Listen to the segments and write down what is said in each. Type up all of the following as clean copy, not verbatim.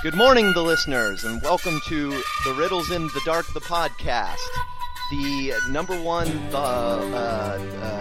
Good morning, the listeners, and welcome to The Riddles in the Dark, the podcast. The number one, I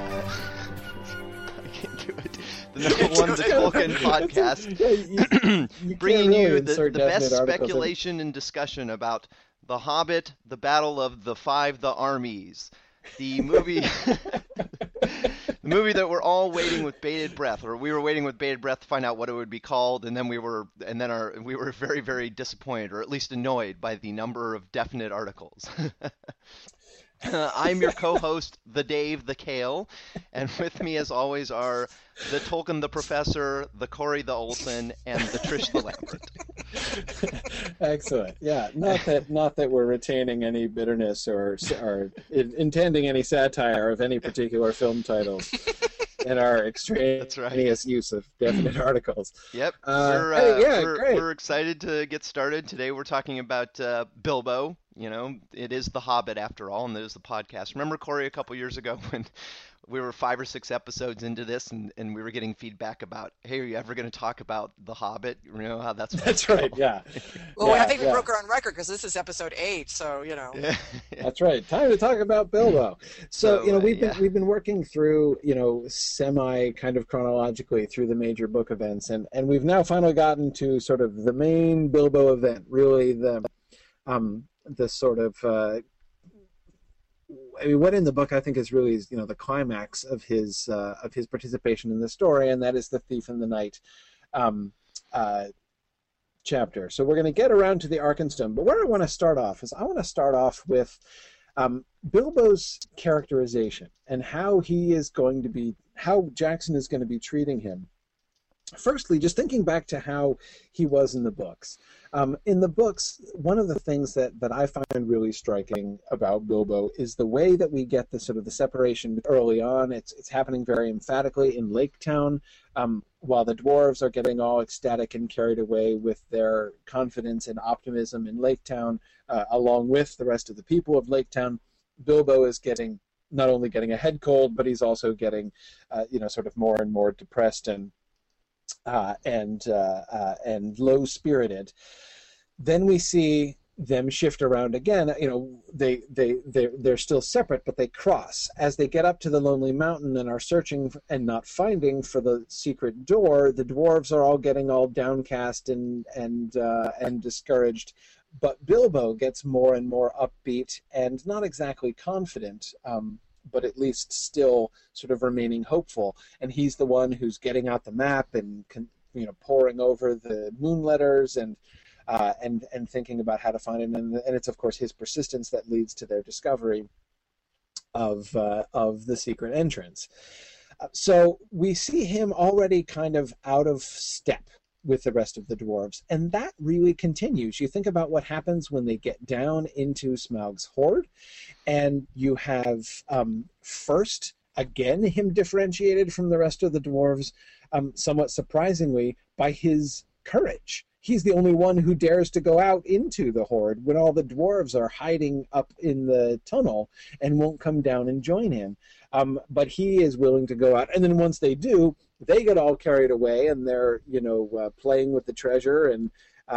can't do it. The number one The Tolkien podcast, bringing you the best speculation and discussion about The Hobbit, the Battle of the Five the Armies, the movie... The movie that we're all waiting with bated breath, or we were waiting with bated breath to find out what it would be called, and then we were very, very disappointed, or at least annoyed by the number of definite articles. I'm your co-host, the Dave, the Kale, and with me, as always, are the Tolkien, the Professor, the Corey, the Olsen, and the Trish, the Lambert. Excellent. Yeah, not that we're retaining any bitterness or intending any satire of any particular film titles in our extraneous use of definite articles. Yep. We're excited to get started. Today we're talking about Bilbo. You know, it is The Hobbit after all, and it is the podcast. Remember, Corey, a couple years ago when we were 5 or 6 episodes into this, and we were getting feedback about, hey, are you ever going to talk about The Hobbit? You know how that's right, yeah. Well, I think we broke our own record because this is episode 8, so, you know. Yeah. That's right. Time to talk about Bilbo. So, we've been working through, semi kind of chronologically through the major book events, and we've now finally gotten to sort of the main Bilbo event, really the sort of what in the book I think is really the climax of his participation in the story, and that is the Thief in the Night chapter. So we're going to get around to the Arkenstone, but where I want to start off is I want to start off with Bilbo's characterization and how Jackson is going to be treating him. Firstly, just thinking back to how he was in the books. In the books, one of the things that I find really striking about Bilbo is the way that we get the sort of the separation early on. It's happening very emphatically in Lake Town, while the dwarves are getting all ecstatic and carried away with their confidence and optimism in Lake Town, along with the rest of the people of Lake Town. Bilbo is not only getting a head cold, but he's also getting, sort of more and more depressed and low-spirited. Then we see them shift around again. They're still separate, but they cross as they get up to the Lonely Mountain and are searching and not finding for the secret door. The dwarves are all getting all downcast and discouraged, but Bilbo gets more and more upbeat and not exactly confident. But at least still sort of remaining hopeful. And he's the one who's getting out the map and poring over the moon letters and thinking about how to find it. And it's of course his persistence that leads to their discovery of the secret entrance. So we see him already kind of out of step with the rest of the dwarves, and that really continues. You think about what happens when they get down into Smaug's hoard, and you have first, again, him differentiated from the rest of the dwarves, somewhat surprisingly, by his courage. He's the only one who dares to go out into the hoard when all the dwarves are hiding up in the tunnel and won't come down and join him. But he is willing to go out, and then once they do, they get all carried away, and they're playing with the treasure and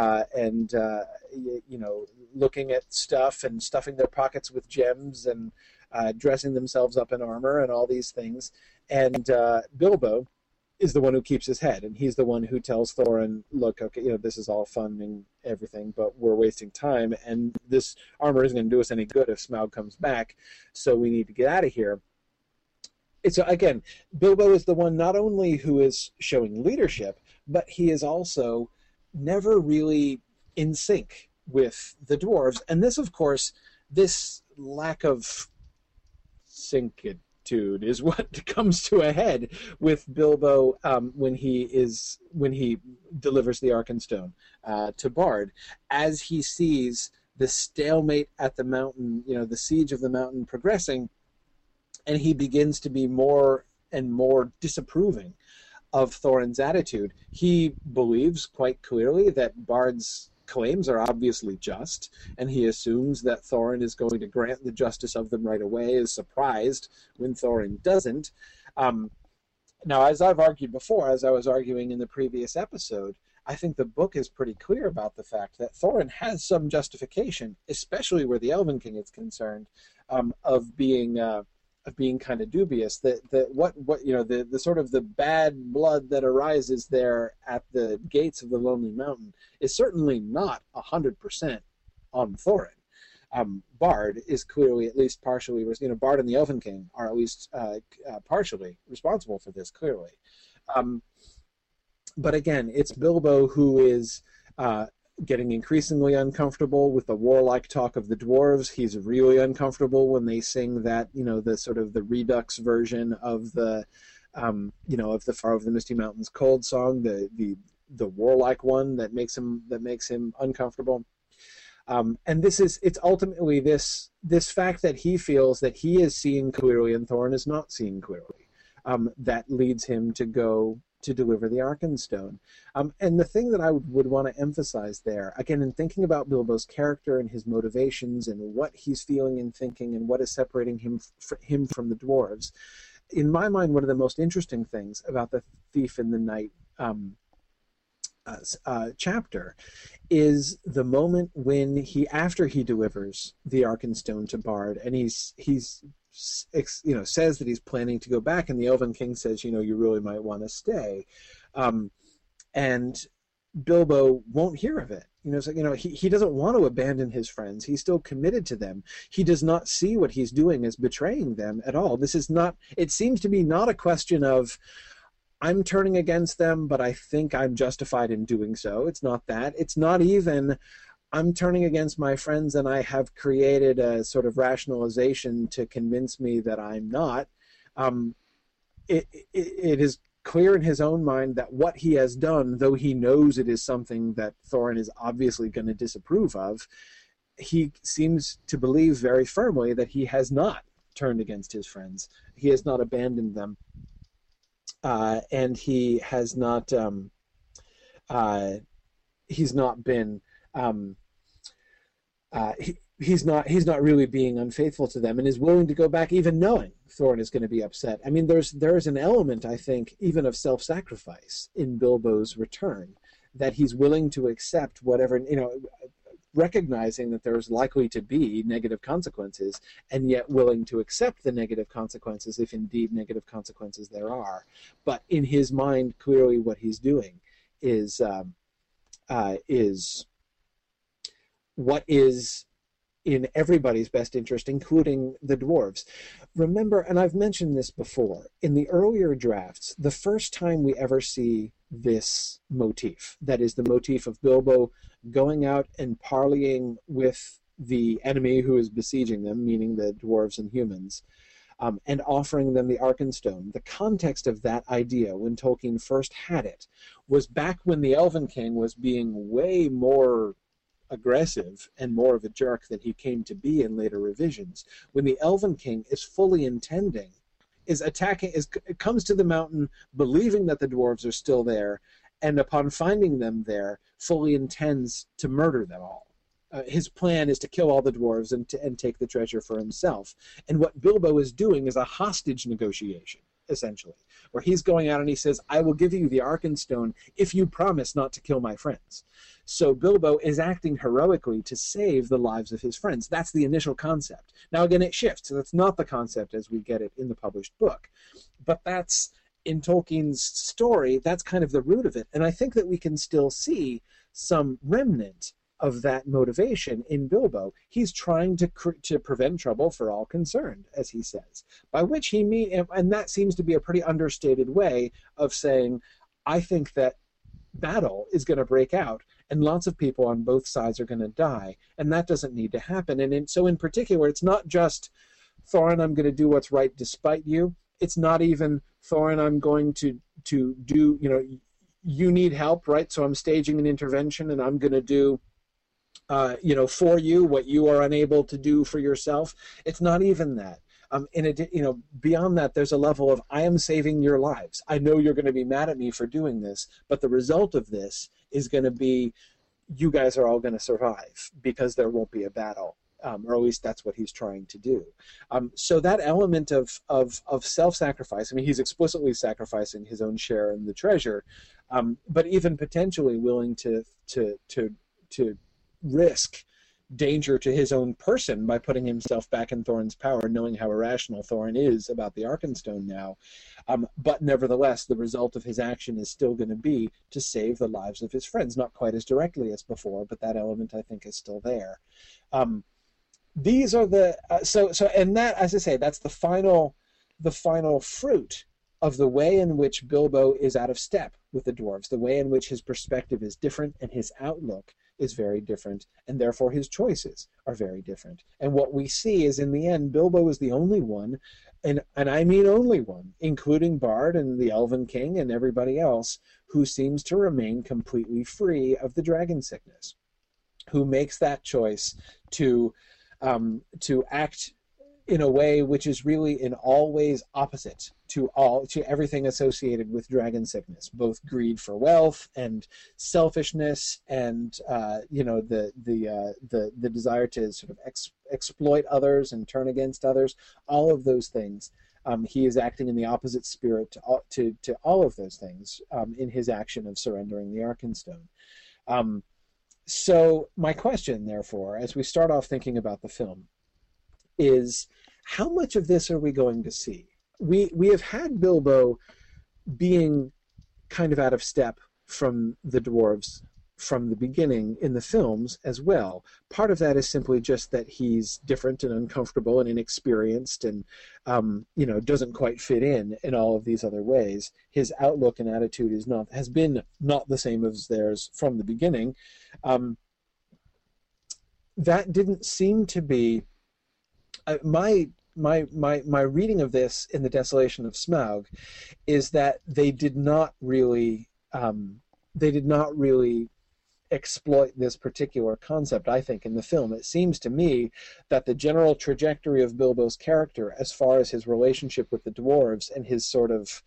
looking at stuff and stuffing their pockets with gems and dressing themselves up in armor and all these things. And Bilbo is the one who keeps his head, and he's the one who tells Thorin, look, okay, this is all fun and everything, but we're wasting time, and this armor isn't going to do us any good if Smaug comes back, so we need to get out of here. So again, Bilbo is the one not only who is showing leadership, but he is also never really in sync with the dwarves. And this, of course, this lack of syncitude is what comes to a head with Bilbo when he delivers the Arkenstone to Bard, as he sees the stalemate at the mountain, the siege of the mountain progressing. And he begins to be more and more disapproving of Thorin's attitude. He believes quite clearly that Bard's claims are obviously just, and he assumes that Thorin is going to grant the justice of them right away, is surprised when Thorin doesn't. Now, as I've argued before, as I was arguing in the previous episode, I think the book is pretty clear about the fact that Thorin has some justification, especially where the Elven King is concerned, of being kind of dubious. That what the sort of the bad blood that arises there at the gates of the Lonely Mountain is certainly not 100% on Thorin. Bard is clearly at least partially, Bard and the Elven King are at least partially responsible for this, clearly. But again, it's Bilbo who is getting increasingly uncomfortable with the warlike talk of the dwarves. He's really uncomfortable when they sing that, the sort of the Redux version of the, of the Far Over the Misty Mountains Cold song, the warlike one that makes him uncomfortable. And it's ultimately this fact that he feels that he is seeing clearly and Thorin is not seeing clearly, that leads him to go to deliver the Arkenstone. And the thing that I would want to emphasize there, again, in thinking about Bilbo's character and his motivations and what he's feeling and thinking and what is separating him from the dwarves, in my mind, one of the most interesting things about the Thief in the Night chapter is the moment when after he delivers the Arkenstone to Bard, and he's says that he's planning to go back, and the Elven King says, you really might want to stay, and Bilbo won't hear of it. He doesn't want to abandon his friends. He's still committed to them. He does not see what he's doing as betraying them at all. This is not. It seems to be not a question of, I'm turning against them, but I think I'm justified in doing so. It's not that. It's not even, I'm turning against my friends and I have created a sort of rationalization to convince me that I'm not. It is clear in his own mind that what he has done, though he knows it is something that Thorin is obviously going to disapprove of, he seems to believe very firmly that he has not turned against his friends. He has not abandoned them. And he has not. He's not been. He's not really being unfaithful to them, and is willing to go back, even knowing Thorin is going to be upset. I mean, there is an element, I think, even of self-sacrifice in Bilbo's return, that he's willing to accept whatever, recognizing that there's likely to be negative consequences, and yet willing to accept the negative consequences if indeed negative consequences there are. But in his mind, clearly what he's doing is what is in everybody's best interest, including the dwarves. Remember, and I've mentioned this before, in the earlier drafts, the first time we ever see this motif, that is the motif of Bilbo going out and parleying with the enemy who is besieging them, meaning the dwarves and humans, and offering them the Arkenstone. The context of that idea, when Tolkien first had it, was back when the Elven King was being way more aggressive and more of a jerk than he came to be in later revisions, when the Elven King is fully intending, comes to the mountain believing that the dwarves are still there, and upon finding them there, fully intends to murder them all. His plan is to kill all the dwarves and take the treasure for himself. And what Bilbo is doing is a hostage negotiation, essentially, where he's going out and he says, I will give you the Arkenstone if you promise not to kill my friends. So Bilbo is acting heroically to save the lives of his friends. That's the initial concept. Now again, it shifts. So that's not the concept as we get it in the published book. But that's, in Tolkien's story, that's kind of the root of it. And I think that we can still see some remnant of that motivation in Bilbo. He's trying to prevent trouble for all concerned, as he says, by which he means, and that seems to be a pretty understated way of saying, I think that battle is going to break out and lots of people on both sides are going to die, and that doesn't need to happen. And so in particular, it's not just, Thorin, I'm going to do what's right despite you. It's not even, Thorin, I'm going to do, you need help, right? So I'm staging an intervention and I'm going to do for you what you are unable to do for yourself. It's not even that. Beyond that, there's a level of, I am saving your lives. I know you're going to be mad at me for doing this, but the result of this is going to be, you guys are all going to survive because there won't be a battle. Or at least that's what he's trying to do. So that element of self-sacrifice, I mean, he's explicitly sacrificing his own share in the treasure, but even potentially willing to risk danger to his own person by putting himself back in Thorin's power, knowing how irrational Thorin is about the Arkenstone now. But nevertheless, the result of his action is still going to be to save the lives of his friends, not quite as directly as before, but that element, I think, is still there. These are the and that, as I say, that's the final fruit of the way in which Bilbo is out of step with the dwarves, the way in which his perspective is different and his outlook is very different, and therefore his choices are very different. And what we see is, in the end, Bilbo is the only one, and I mean only one, including Bard and the Elven King and everybody else, who seems to remain completely free of the dragon sickness, who makes that choice to act in a way which is really in all ways opposite to everything associated with dragon sickness, both greed for wealth and selfishness, and the desire to sort of exploit others and turn against others. All of those things, he is acting in the opposite spirit to all of those things in his action of surrendering the Arkenstone. So my question, therefore, as we start off thinking about the film, is how much of this are we going to see? We have had Bilbo being kind of out of step from the dwarves from the beginning in the films as well. Part of that is simply just that he's different and uncomfortable and inexperienced and doesn't quite fit in all of these other ways. His outlook and attitude has been not the same as theirs from the beginning. That didn't seem to be my reading of this in The Desolation of Smaug is that they did not really exploit this particular concept, I think, in the film. It seems to me that the general trajectory of Bilbo's character, as far as his relationship with the dwarves and his sort of,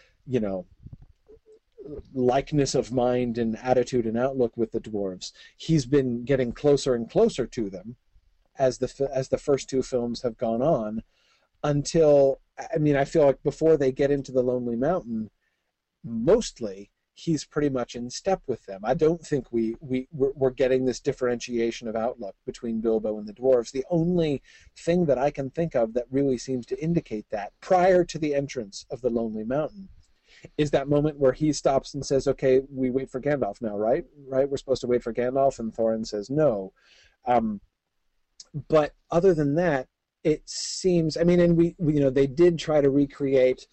likeness of mind and attitude and outlook with the dwarves, he's been getting closer and closer to them as the first two films have gone on, until, I feel like before they get into the Lonely Mountain, mostly he's pretty much in step with them. I don't think we're getting this differentiation of outlook between Bilbo and the dwarves. The only thing that I can think of that really seems to indicate that, prior to the entrance of the Lonely Mountain, is that moment where he stops and says, okay, we wait for Gandalf now, right? We're supposed to wait for Gandalf, and Thorin says no. But other than that, it seems, and we they did try to recreate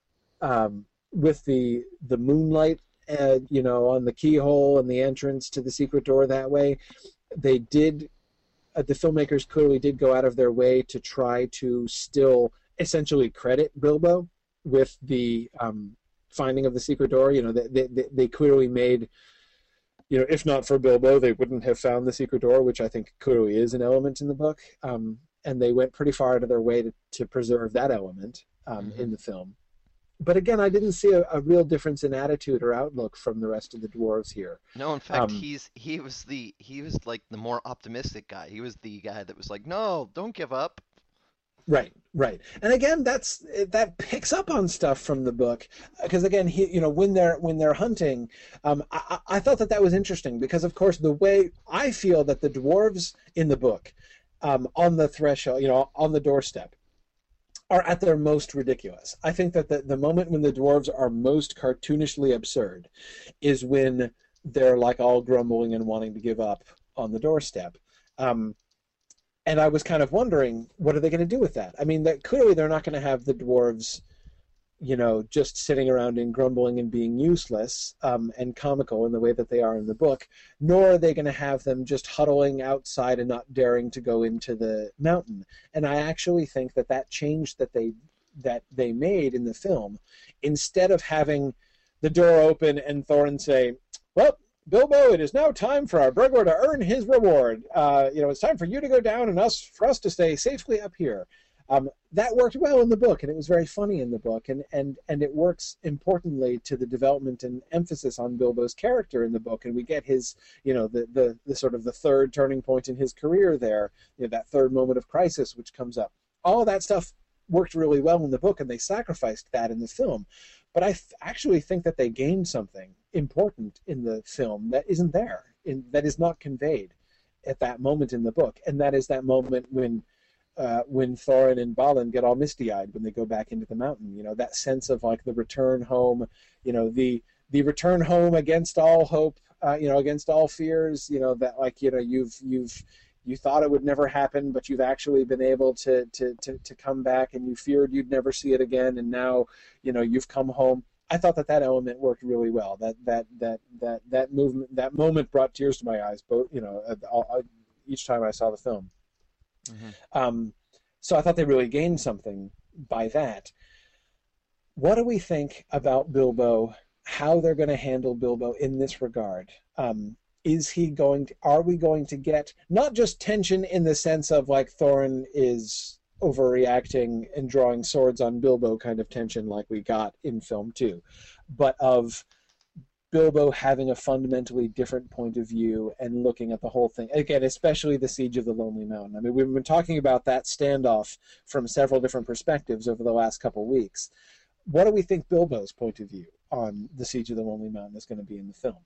with the moonlight, on the keyhole and the entrance to the secret door that way. They did, the filmmakers clearly did go out of their way to try to still essentially credit Bilbo with the finding of the secret door. They clearly made, if not for Bilbo, they wouldn't have found the secret door, which I think clearly is an element in the book. And they went pretty far out of their way to preserve that element in the film. But again, I didn't see a real difference in attitude or outlook from the rest of the dwarves here. No, in fact, he was like the more optimistic guy. He was the guy that was like, no, don't give up. Right. And again, that picks up on stuff from the book, because again, when they're hunting, I thought that was interesting, because of course the way I feel that the dwarves in the book, on the threshold, on the doorstep, are at their most ridiculous. I think that the moment when the dwarves are most cartoonishly absurd is when they're like all grumbling and wanting to give up on the doorstep. And I was kind of wondering, what are they going to do with that? Clearly they're not going to have the dwarves, just sitting around and grumbling and being useless and comical in the way that they are in the book, nor are they going to have them just huddling outside and not daring to go into the mountain. And I actually think that change that they made in the film, instead of having the door open and Thorin say, well, Bilbo, it is now time for our burglar to earn his reward. It's time for you to go down and for us to stay safely up here. That worked well in the book, and it was very funny in the book, and it works importantly to the development and emphasis on Bilbo's character in the book, and we get his, the sort of the third turning point in his career there, that third moment of crisis which comes up. All of that stuff worked really well in the book, and they sacrificed that in the film. But I actually think that they gained something important in the film that isn't there, that is not conveyed at that moment in the book, and that is that moment when Thorin and Balin get all misty-eyed when they go back into the mountain. That sense of like the return home, the return home against all hope, against all fears. That like you thought it would never happen, but you've actually been able to come back, and you feared you'd never see it again, and now you've come home. I thought that element worked really well. That movement, that moment brought tears to my eyes, both each time I saw the film. Mm-hmm. So I thought they really gained something by that. What do we think about Bilbo? How they're going to handle Bilbo in this regard? Are we going to get not just tension in the sense of like Thorin is overreacting and drawing swords on Bilbo kind of tension like we got in film 2, but of Bilbo having a fundamentally different point of view and looking at the whole thing, again, especially the Siege of the Lonely Mountain. I mean, we've been talking about that standoff from several different perspectives over the last couple of weeks. What do we think Bilbo's point of view on the Siege of the Lonely Mountain is going to be in the film?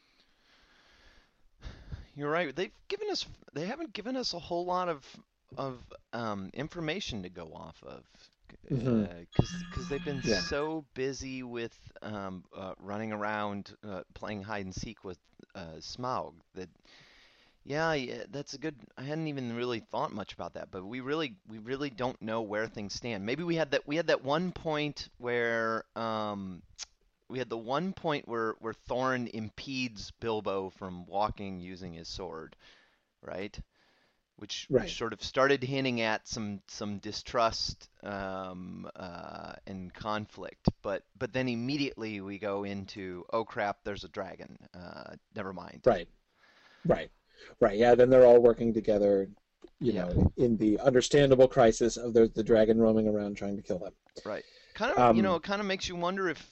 You're right. They haven't given us a whole lot of information to go off of, because they've been so busy with running around playing hide and seek with Smaug that that's a good. I hadn't even really thought much about that, but we really don't know where things stand. Maybe we had that one point where where Thorin impedes Bilbo from walking using his sword, right? Which sort of started hinting at some distrust and conflict, but then immediately we go into, oh crap, there's a dragon. Never mind. Right. Yeah, then they're all working together, in the understandable crisis of the dragon roaming around trying to kill them. Right. Kind of, it kind of makes you wonder if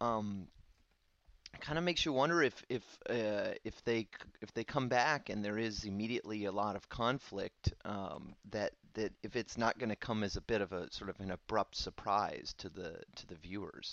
they come back and there is immediately a lot of conflict, that if it's not going to come as a bit of a sort of an abrupt surprise to the viewers.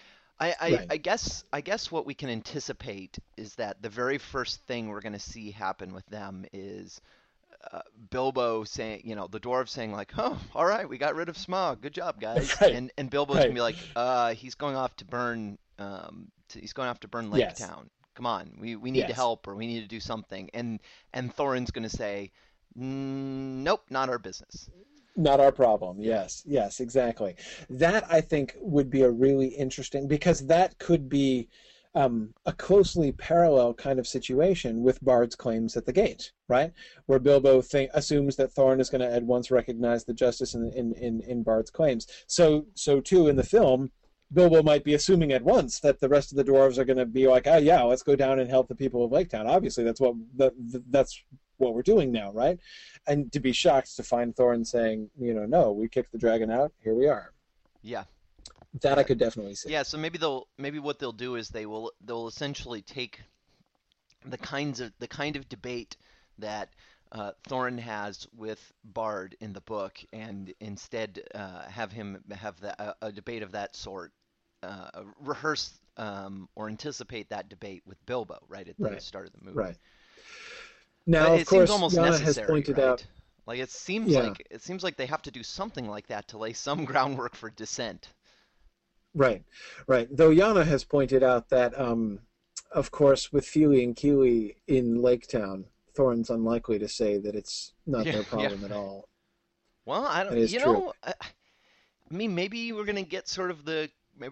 I guess what we can anticipate is that the very first thing we're going to see happen with them is Bilbo saying, the dwarves saying like, "Oh, all right, we got rid of Smaug. Good job, guys." Right. And Bilbo's gonna be like, he's going off to burn. He's going off to burn Lake Town. Come on, we need to help, or we need to do something. And Thorin's gonna say, "Nope, not our business. Not our problem." Yes, exactly. That I think would be a really interesting, because that could be a closely parallel kind of situation with Bard's claims at the gate, right? Where Bilbo assumes that Thorin is going to at once recognize the justice in Bard's claims. So too in the film, Bilbo might be assuming at once that the rest of the dwarves are going to be like, oh yeah, let's go down and help the people of Lake Town. Obviously, that's what we're doing now, right? And to be shocked to find Thorin saying, no, we kicked the dragon out. Here we are. Yeah. That I could definitely see. Yeah, so maybe what they'll do is they'll essentially take the kind of debate that Thorin has with Bard in the book, and instead have a debate of that sort, rehearse or anticipate that debate with Bilbo right at the start of the movie. Right. Now, but of course, seems almost Yana necessary, has pointed right? out. Like it seems like they have to do something like that to lay some groundwork for dissent. Right. Though Yana has pointed out that, of course, with Fili and Kili in Lake Town, Thorin's unlikely to say that it's not their problem at all. Well, I don't. I mean, maybe we're gonna get the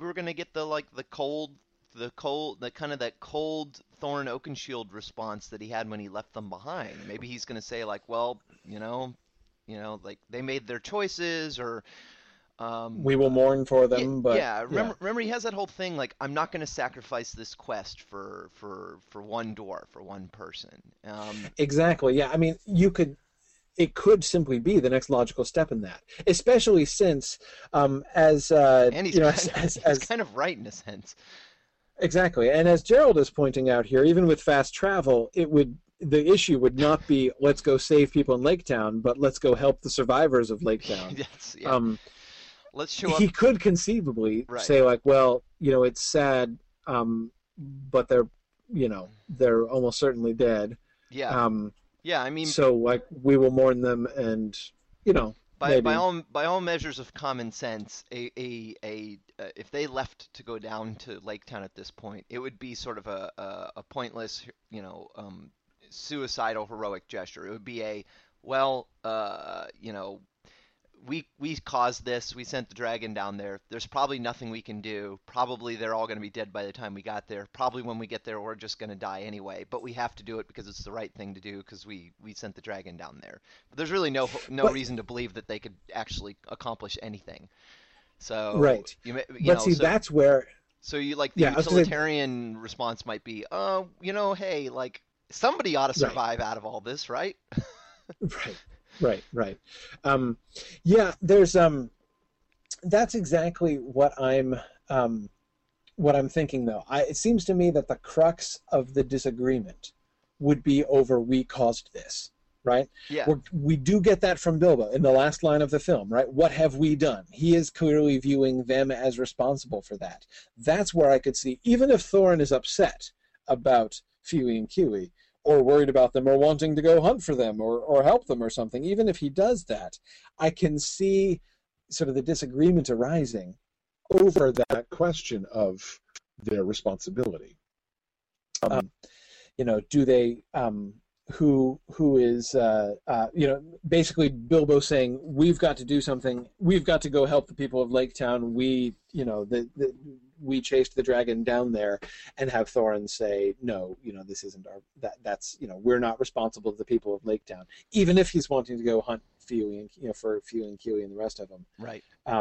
cold Thorin Oakenshield response that he had when he left them behind. Maybe he's gonna say like, well, like they made their choices, or we will mourn for them. Remember he has that whole thing like, I'm not going to sacrifice this quest for one dwarf, for one person. Exactly. Yeah. I mean, it could simply be the next logical step in that, especially since and he's kind of right in a sense. Exactly. And as Gerald is pointing out here, even with fast travel, the issue would not be let's go save people in Lake Town, but let's go help the survivors of Lake Town. Yes, yeah. let's show up. He could conceivably say like, well, it's sad, but they're almost certainly dead. Yeah. Yeah, I mean, so like we will mourn them, and by all measures of common sense, if they left to go down to Lake Town at this point, it would be sort of a pointless, suicidal heroic gesture. It would be we caused this. We sent the dragon down there. There's probably nothing we can do. Probably they're all going to be dead by the time we got there. Probably when we get there, we're just going to die anyway. But we have to do it because it's the right thing to do because we sent the dragon down there. But there's really no reason to believe that they could actually accomplish anything. So right. That's where. So you the utilitarian response might be, hey, like somebody ought to survive out of all this, right? Right. There's that's exactly what I'm thinking though. It seems to me that the crux of the disagreement would be over we caused this, right? Yeah. We do get that from Bilbo in the last line of the film, right? What have we done? He is clearly viewing them as responsible for that. That's where I could see, even if Thorin is upset about Fili and Kili, or worried about them, or wanting to go hunt for them, or help them or something, even if he does that, I can see sort of the disagreement arising over that question of their responsibility. Do they, who is, basically Bilbo saying, we've got to do something, we've got to go help the people of Lake Town, we chased the dragon down there, and have Thorin say, no, this isn't that's we're not responsible to the people of Lake Town, even if he's wanting to go hunt Fili and for Fili and Kili and the rest of them. Right.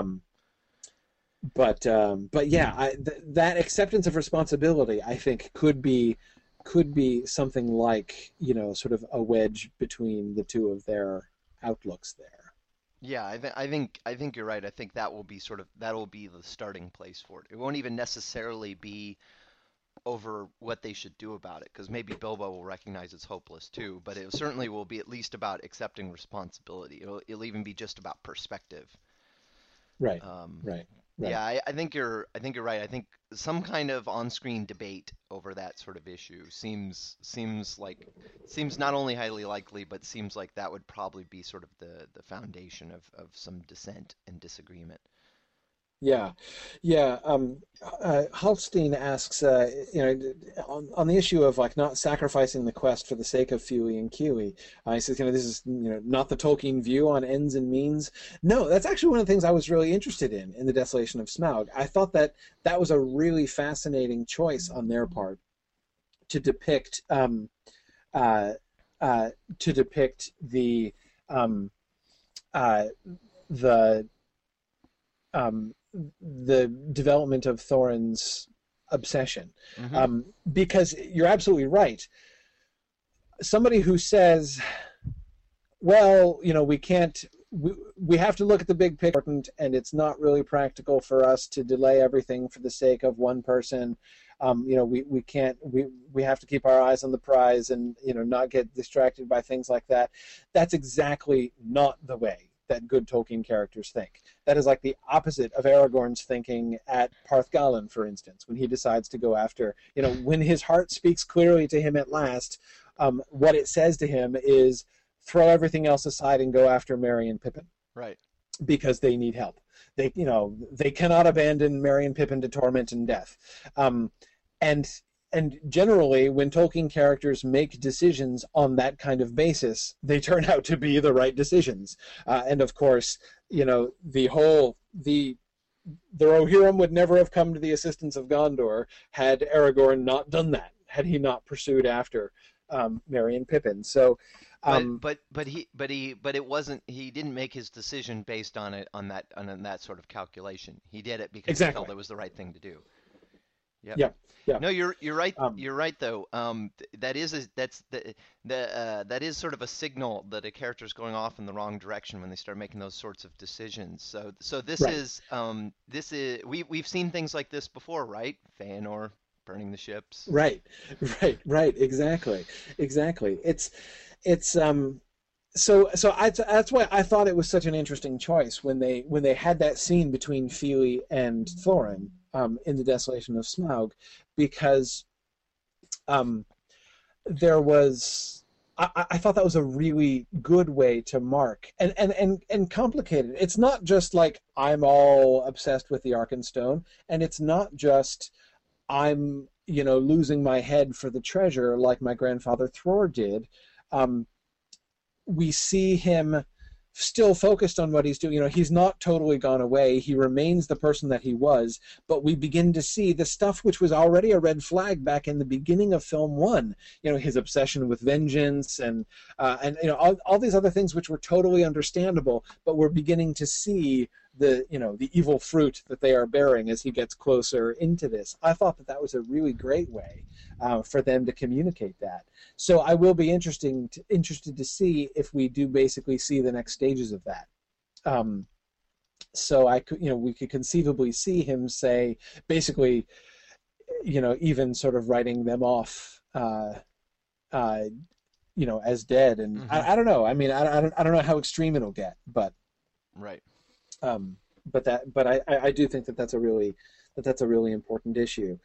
But yeah, that acceptance of responsibility, I think, could be something like sort of a wedge between the two of their outlooks there. Yeah, I think you're right. I think that'll be the starting place for it. It won't even necessarily be over what they should do about it, because maybe Bilbo will recognize it's hopeless too. But it certainly will be at least about accepting responsibility. It'll even be just about perspective. Right. Right. Yeah, I think you're right. I think some kind of on-screen debate over that sort of issue seems not only highly likely, but seems like that would probably be sort of the foundation of some dissent and disagreement. Yeah. Halstein asks, on the issue of like not sacrificing the quest for the sake of Fili and Kili. He says, this is not the Tolkien view on ends and means. No, that's actually one of the things I was really interested in the Desolation of Smaug. I thought that was a really fascinating choice on their part to depict the development of Thorin's obsession. Mm-hmm. Because you're absolutely right. Somebody who says, well, we have to look at the big picture, and it's not really practical for us to delay everything for the sake of one person. We can't, we have to keep our eyes on the prize and, not get distracted by things like that. That's exactly not the way that good Tolkien characters think. That is like the opposite of Aragorn's thinking at Parthgalen, for instance, when he decides to go after, when his heart speaks clearly to him at last, what it says to him is throw everything else aside and go after Merry and Pippin. Right. Because they need help. They cannot abandon Merry and Pippin to torment and death. And generally, when Tolkien characters make decisions on that kind of basis, they turn out to be the right decisions. And of course, the Rohirrim would never have come to the assistance of Gondor had Aragorn not done that, had he not pursued after Merry and Pippin. So, but it wasn't. He didn't make his decision based on that sort of calculation. He did it because he felt it was the right thing to do. Yep. Yeah. No, you're right. You're right though. That is sort of a signal that a character is going off in the wrong direction when they start making those sorts of decisions. So this is we've seen things like this before, right? Feanor burning the ships. Right. Exactly. It's that's why I thought it was such an interesting choice when they had that scene between Fili and Thorin in the Desolation of Smaug, because there was. I thought that was a really good way to mark and complicated. It's not just like I'm all obsessed with the Arkenstone, and it's not just I'm losing my head for the treasure like my grandfather Thror did. We see him still focused on what he's doing. He's not totally gone away. He remains the person that he was, but we begin to see the stuff which was already a red flag back in the beginning of film 1. His obsession with vengeance and all these other things which were totally understandable, but we're beginning to see the evil fruit that they are bearing as he gets closer into this. I thought that was a really great way for them to communicate that. So I will be interested to see if we do basically see the next stages of that. So we could conceivably see him say, basically, even sort of writing them off, as dead. And Mm-hmm. I don't know. I mean, I don't know how extreme it'll get, but right. But I do think that's a really important issue.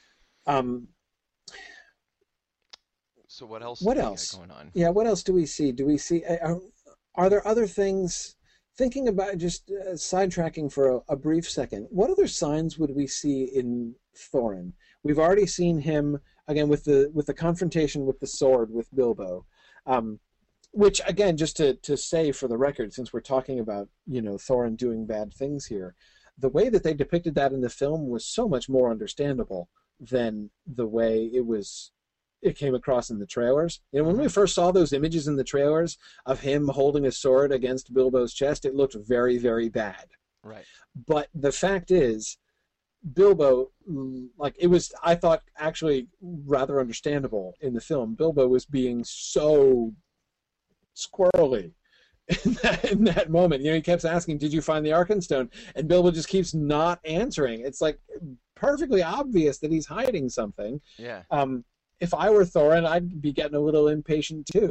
So what else? What else? Going on? Yeah, what else do we see? Are there other things? Thinking about just sidetracking for a brief second, what other signs would we see in Thorin? We've already seen him again with the confrontation with the sword with Bilbo, which again, just to say for the record, since we're talking about Thorin doing bad things here, the way that they depicted that in the film was so much more understandable than the way it came across in the trailers. When we first saw those images in the trailers of him holding a sword against Bilbo's chest, it looked very, very bad. Right. But the fact is, Bilbo, it was, I thought, actually rather understandable in the film. Bilbo was being so squirrely in that moment. He kept asking, "Did you find the Arkenstone?" And Bilbo just keeps not answering. It's like perfectly obvious that he's hiding something. Yeah. If I were Thorin, I'd be getting a little impatient too.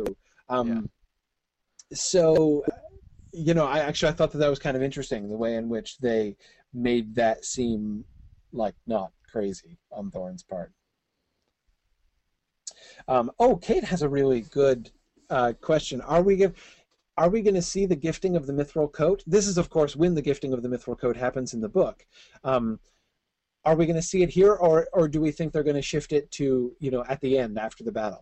So, I thought that was kind of interesting, the way in which they made that seem like not crazy on Thorin's part. Kate has a really good question. Are we going to see the gifting of the Mithril coat? This is, of course, when the gifting of the Mithril coat happens in the book. Are we going to see it here, or do we think they're going to shift it to, at the end after the battle?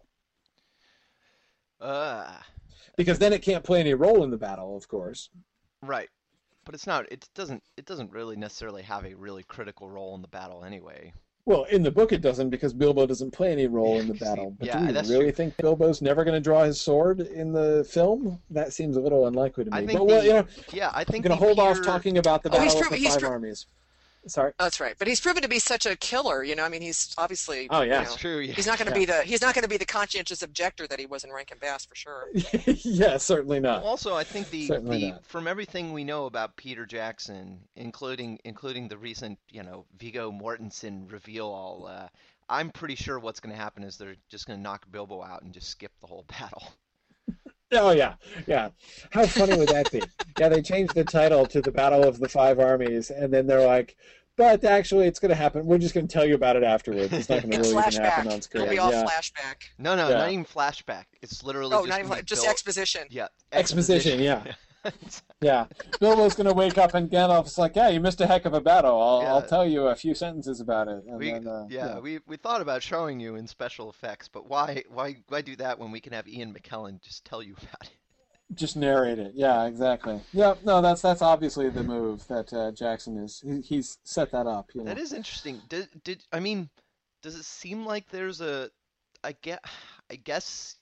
Because then it can't play any role in the battle, of course. Right. But it's not. It doesn't really necessarily have a really critical role in the battle anyway. Well, in the book it doesn't, because Bilbo doesn't play any role in the battle. But do we really think Bilbo's never going to draw his sword in the film? That seems a little unlikely to me. I think I think I'm going to hold off talking about the battle of the five armies. Sorry. That's right, but he's proven to be such a killer. He's obviously. Oh yeah, that's true. Yeah. He's not going to be the conscientious objector that he was in Rankin Bass for sure. Yeah, certainly not. Also, I think from everything we know about Peter Jackson, including the recent Viggo Mortensen reveal, I'm pretty sure what's going to happen is they're just going to knock Bilbo out and just skip the whole battle. Oh yeah. How funny would that be? Yeah, they changed the title to the Battle of the Five Armies, and then they're like, but actually, it's going to happen. We're just going to tell you about it afterwards. It's not going to really even happen on screen. It'll be all flashback. No, not even flashback. It's literally just exposition. Yeah, exposition. Yeah. Yeah. Bilbo's going to wake up and Gandalf's like, "Yeah, you missed a heck of a battle. I'll tell you a few sentences about it." And we thought about showing you in special effects, but why do that when we can have Ian McKellen just tell you about it? Just narrate it. Yeah, exactly. Yeah, no, that's obviously the move that Jackson he's set that up. That is interesting. Does it seem like there's I guess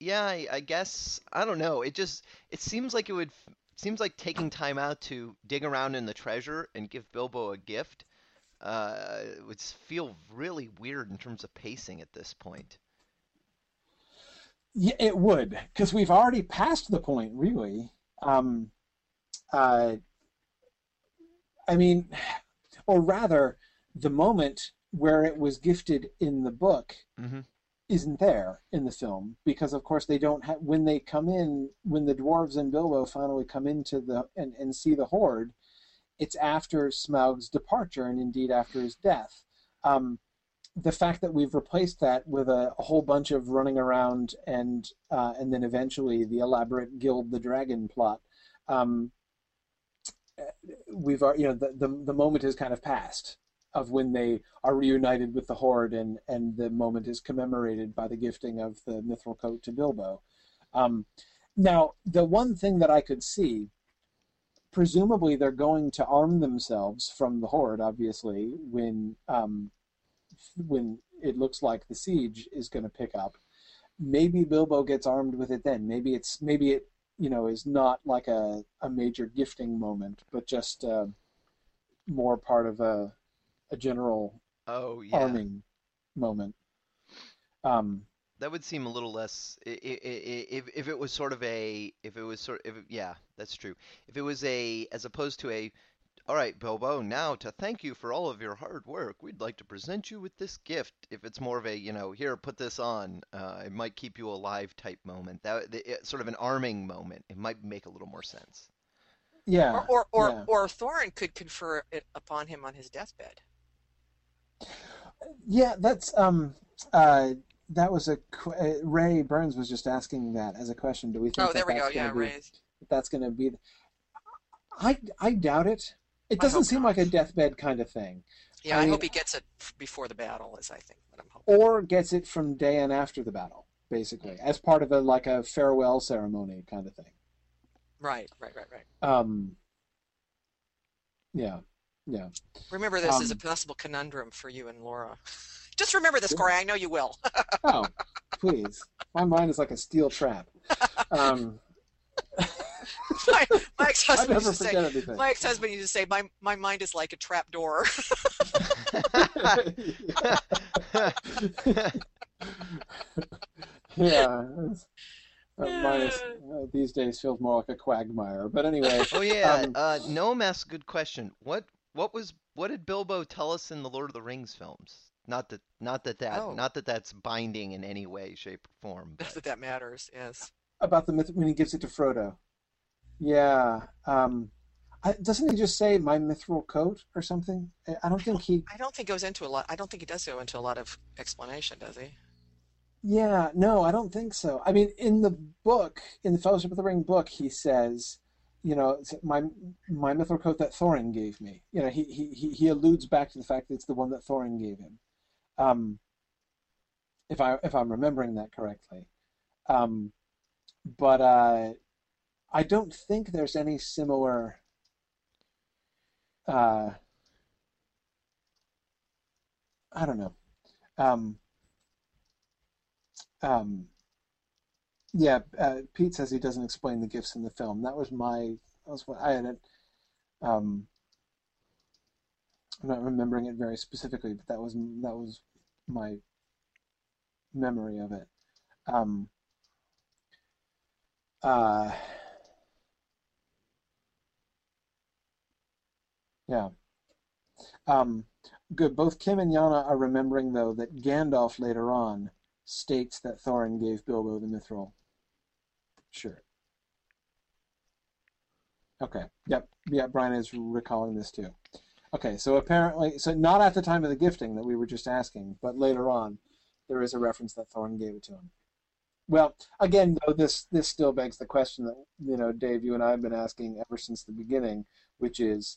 I don't know. It seems like taking time out to dig around in the treasure and give Bilbo a gift would feel really weird in terms of pacing at this point. Yeah, it would, because we've already passed the point, really. I mean, or rather, the moment where it was gifted in the book, mm-hmm. isn't there in the film because, of course, they don't have when they come in when the dwarves and Bilbo finally come into the and see the horde. It's after Smaug's departure and indeed after his death. The fact that we've replaced that with a whole bunch of running around and then eventually the elaborate Gild the Dragon plot, we've the moment has kind of passed of when they are reunited with the horde and the moment is commemorated by the gifting of the mithril coat to Bilbo. Now, the one thing that I could see, presumably they're going to arm themselves from the horde, obviously, when it looks like the siege is going to pick up. Maybe Bilbo gets armed with it then. Maybe it is not like a major gifting moment, but just more part of a general arming moment. That would seem a little less if it was sort of that's true. If it was as opposed to all right, Bilbo, now to thank you for all of your hard work, we'd like to present you with this gift. If it's more of a, here, put this on, it might keep you alive type moment. Sort of an arming moment. It might make a little more sense. Yeah. Or Thorin could confer it upon him on his deathbed. Yeah, that's that was Ray Burns was just asking that as a question. Do we think? Oh, there we go. Yeah, Ray. That's going to be. I doubt it. It doesn't seem like a deathbed kind of thing. Yeah, I hope he gets it before the battle, is I think what I'm hoping. Or gets it from day and after the battle, basically, as part of a farewell ceremony kind of thing. Right. Yeah. Remember, this is a possible conundrum for you and Laura. Just remember this, Corey. I know you will. Oh, please. My mind is like a steel trap. My ex-husband used to say, my mind is like a trap door. Yeah. Mine these days feels more like a quagmire. But anyway. Oh yeah. Noam asked a good question. What did Bilbo tell us in the Lord of the Rings films? Not that that's binding in any way, shape, or form. Not that matters. Yes. About the myth when he gives it to Frodo. Yeah. Doesn't he just say my mithril coat or something? I don't think he goes into a lot. I don't think he does go into a lot of explanation, does he? Yeah, no, I don't think so. I mean, in the book, in the Fellowship of the Ring book, he says, my mithril coat that Thorin gave me. He alludes back to the fact that it's the one that Thorin gave him. If I'm remembering that correctly. But I don't think there's any similar I don't know. Pete says he doesn't explain the gifts in the film. That was what I had. I'm not remembering it very specifically, but that was my memory of it. Yeah. Good. Both Kim and Yana are remembering, though, that Gandalf later on states that Thorin gave Bilbo the mithril. Sure. Okay. Yep. Yeah, Brian is recalling this too. Okay, so apparently, not at the time of the gifting that we were just asking, but later on, there is a reference that Thorin gave it to him. Well, again, though, this still begs the question that, Dave, you and I have been asking ever since the beginning, which is,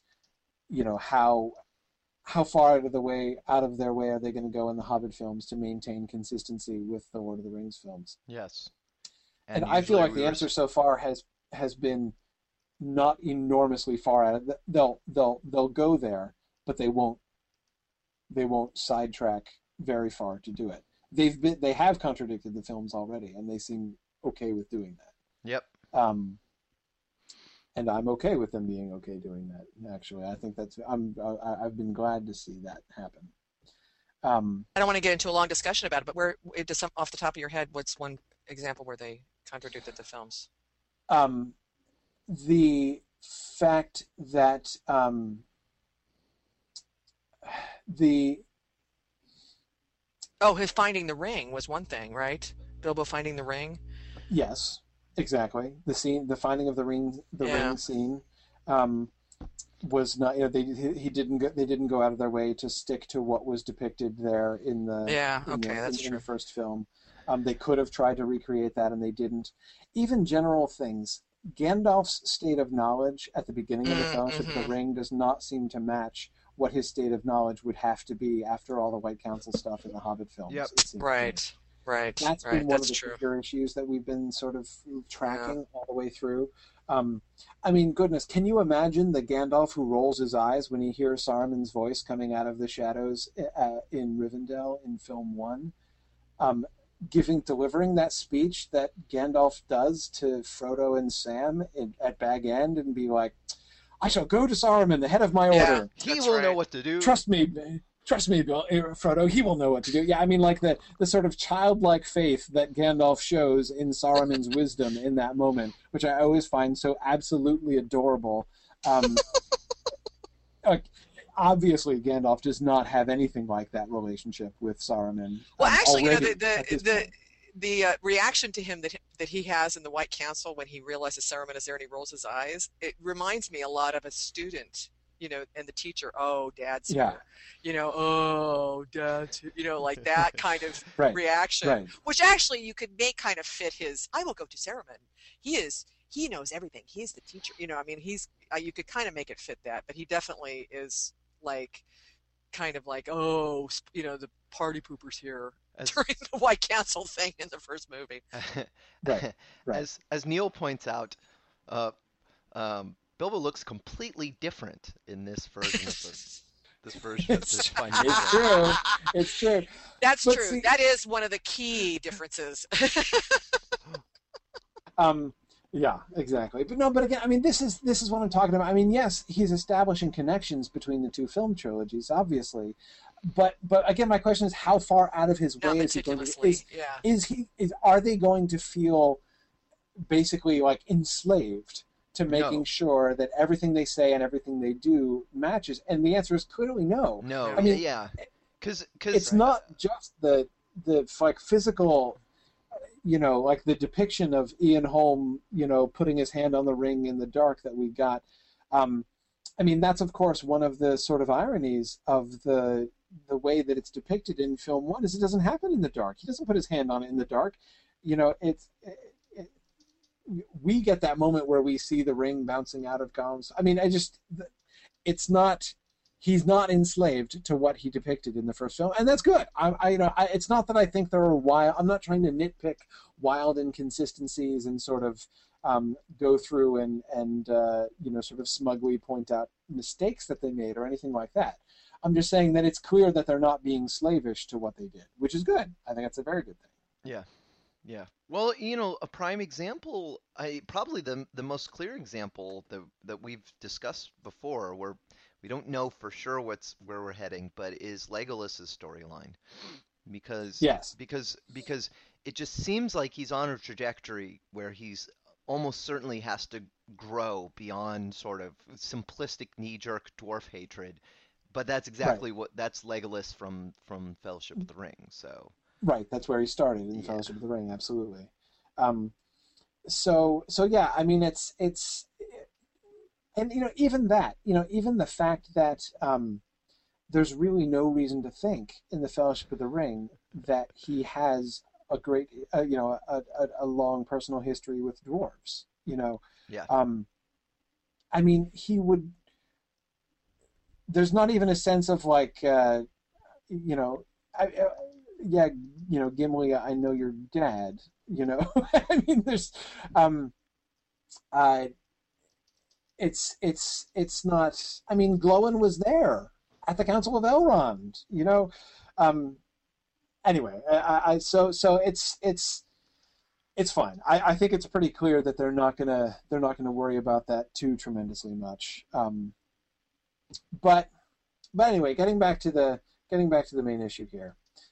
how far out of their way are they going to go in the Hobbit films to maintain consistency with the Lord of the Rings films? Yes. And I feel like the answer so far has been not enormously far out. They'll go there, but they won't sidetrack very far to do it. They have contradicted the films already, and they seem okay with doing that. Yep. And I'm okay with them being okay doing that. Actually, I think I've been glad to see that happen. I don't want to get into a long discussion about it, but off the top of your head, what's one example where they contradicted the films? The fact that Oh, his finding the ring was one thing, right? Bilbo finding the ring. Yes, exactly. The finding of the ring scene, um, was not. They didn't go out of their way to stick to what was depicted there in the Yeah, okay, that's in true. the first film. They could have tried to recreate that, and they didn't. Even general things. Gandalf's state of knowledge at the beginning of the Fellowship of the Ring does not seem to match what his state of knowledge would have to be after all the White Council stuff in the Hobbit films. Yep. Right. That's been one of the true. bigger issues that we've been sort of tracking all the way through. I mean, goodness, can you imagine the Gandalf who rolls his eyes when he hears Saruman's voice coming out of the shadows in Rivendell in film 1? Delivering that speech that Gandalf does to Frodo and Sam at Bag End and be like, I shall go to Saruman, the head of my order. He will know what to do. Trust me, Frodo, he will know what to do. Yeah, I mean, like the sort of childlike faith that Gandalf shows in Saruman's wisdom in that moment, which I always find so absolutely adorable. Obviously, Gandalf does not have anything like that relationship with Saruman. Well, actually, the reaction to him that he has in the White Council when he realizes Saruman is there and he rolls his eyes, it reminds me a lot of a student, and the teacher, oh, Dad's here. Oh, Dad's here. Like that kind of reaction, which actually you could make kind of fit his, I will go to Saruman. He knows everything. He's the teacher. I mean, you could kind of make it fit that, but he definitely is like, kind of like, oh, the party poopers here during the White Council thing in the first movie. Right. As Neil points out, Bilbo looks completely different in this version of this version of this finding. It's true. It's true. That's true. See, that is one of the key differences. Yeah, exactly. But again, I mean, this is what I'm talking about. I mean, yes, he's establishing connections between the two film trilogies, obviously. But again, my question is, how far out of his way is he going to? Are they going to feel basically like enslaved to making sure that everything they say and everything they do matches? And the answer is clearly no. No. I mean, because it's not just the like physical. Like the depiction of Ian Holm, putting his hand on the ring in the dark that we got. I mean, that's of course one of the sort of ironies of the way that it's depicted in film 1 is it doesn't happen in the dark. He doesn't put his hand on it in the dark. We get that moment where we see the ring bouncing out of Gollum's. I mean, it's not. He's not enslaved to what he depicted in the first film, and that's good. It's not that I think there are wild. I'm not trying to nitpick wild inconsistencies and sort of go through and sort of smugly point out mistakes that they made or anything like that. I'm just saying that it's clear that they're not being slavish to what they did, which is good. I think that's a very good thing. Yeah. Well, a prime example, probably the most clear example that we've discussed before, where we don't know for sure where we're heading, but is Legolas's storyline, because it just seems like he's on a trajectory where he's almost certainly has to grow beyond sort of simplistic knee-jerk dwarf hatred, but that's exactly that's Legolas from Fellowship of the Ring. So that's where he started in Fellowship of the Ring, absolutely. So yeah, I mean it's. And even that, even the fact that there's really no reason to think in the Fellowship of the Ring that he has a great, a long personal history with dwarves. I mean, he would. There's not even a sense of like, Gimli, I know your dad. I mean, there's, It's not. I mean, Glóin was there at the Council of Elrond. Anyway, so it's fine. I think it's pretty clear that they're not gonna worry about that too tremendously much. But anyway, getting back to the main issue here.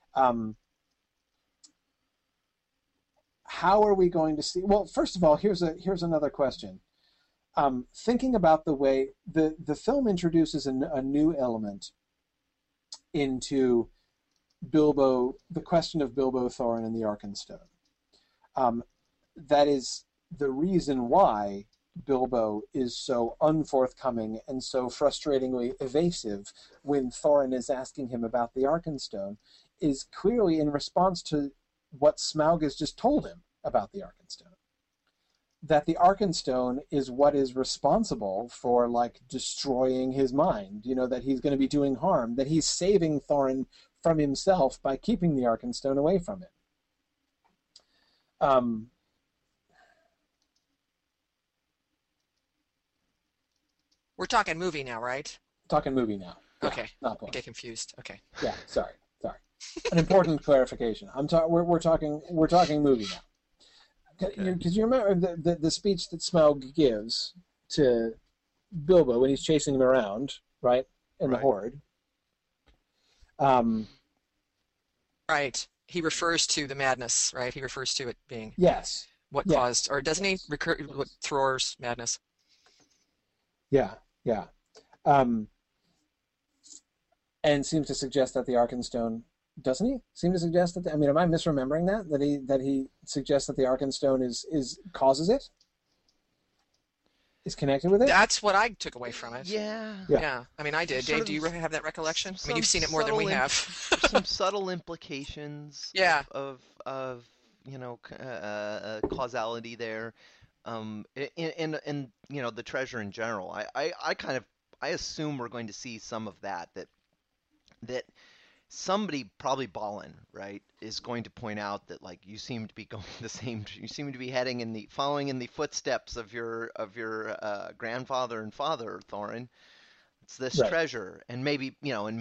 How are we going to see? Well, first of all, here's another question. Thinking about the way the film introduces a new element into the question of Bilbo, Thorin, and the Arkenstone. That is the reason why Bilbo is so unforthcoming and so frustratingly evasive when Thorin is asking him about the Arkenstone, is clearly in response to what Smaug has just told him about the Arkenstone. That the Arkenstone is what is responsible for, like, destroying his mind, that he's going to be doing harm, that he's saving Thorin from himself by keeping the Arkenstone away from him. We're talking movie now, right? Talking movie now. Yeah, okay. Not book. I get confused. Okay. Yeah. Sorry. An important clarification. We're talking movie now. Because you remember the speech that Smaug gives to Bilbo when he's chasing him around, right, in the Horde. Right. He refers to the madness, right? He refers to it being what caused, or doesn't he recur what Thror's madness? Yeah. And seems to suggest that the Arkenstone, doesn't he? Seem to suggest that? Am I misremembering that? That he suggests that the Arkenstone is causes it? Is connected with it? That's what I took away from it. Yeah. I did. Dave, do you have that recollection? You've seen it more than we have. Some subtle implications. Of causality there. And the treasure in general. I assume we're going to see some of that somebody, probably Balin, right, is going to point out that, like, you seem to be going you seem to be following in the footsteps of your grandfather and father, Thorin. It's this treasure, and maybe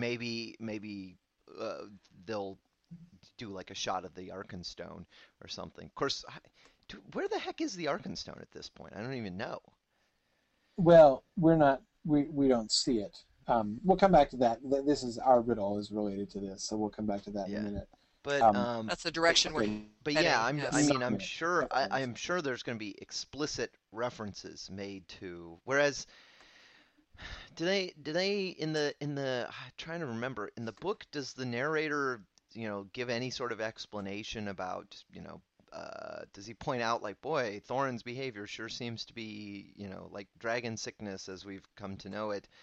they'll do like a shot of the Arkenstone or something. Of course, where the heck is the Arkenstone at this point? I don't even know. Well, we're not. We don't see it. We'll come back to that. This is our riddle is related to this, so we'll come back to that in a minute. But that's the direction we're. But yeah, I'm sure there's going to be explicit references made to. Whereas, do they in the I'm trying to remember, in the book, does the narrator give any sort of explanation about does he point out, like, boy, Thorin's behavior sure seems to be like dragon sickness as we've come to know it.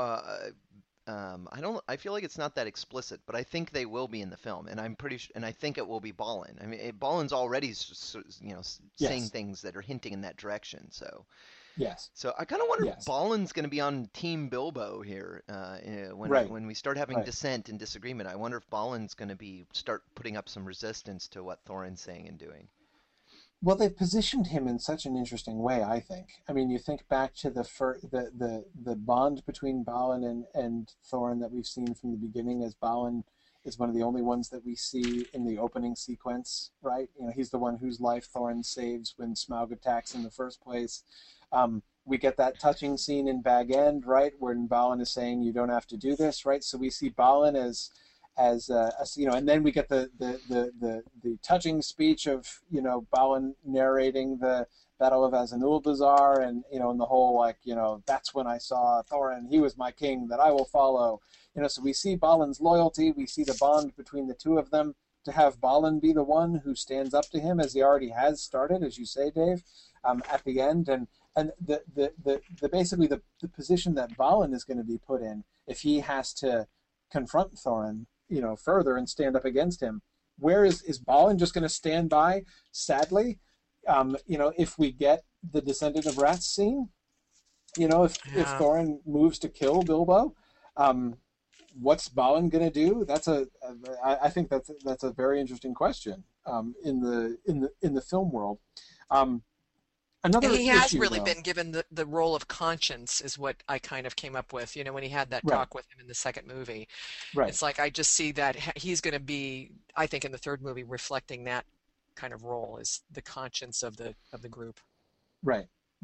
I feel like it's not that explicit, but I think they will be in the film, and I'm pretty sure, and I think it will be Balin. Balin's already saying things that are hinting in that direction. So So I kind of wonder if Balin's going to be on Team Bilbo here when we start having dissent and disagreement. I wonder if Balin's going to start putting up some resistance to what Thorin's saying and doing. Well, they've positioned him in such an interesting way, I think. You think back to the bond between Balin and Thorin that we've seen from the beginning, as Balin is one of the only ones that we see in the opening sequence, right? He's the one whose life Thorin saves when Smaug attacks in the first place. We get that touching scene in Bag End, right, where Balin is saying, "You don't have to do this," right? So we see Balin as and then we get the touching speech of Balin narrating the Battle of Azanulbazar, and and the whole that's when I saw Thorin, he was my king that I will follow. So we see Balin's loyalty, we see the bond between the two of them. To have Balin be the one who stands up to him, as he already has started, as you say, Dave, at the end, and the basically the position that Balin is going to be put in if he has to confront Thorin further and stand up against him. Where is Balin just going to stand by, sadly, if we get the Descendant of Rats scene? If Thorin moves to kill Bilbo, what's Balin going to do? I think that's a very interesting question in the film world. Another he has issue, really been given the role of conscience, is what I kind of came up with, when he had that talk with him in the second movie. Right. It's like I just see that he's going to be, I think, in the third movie, reflecting that kind of role as the conscience of the group. Right.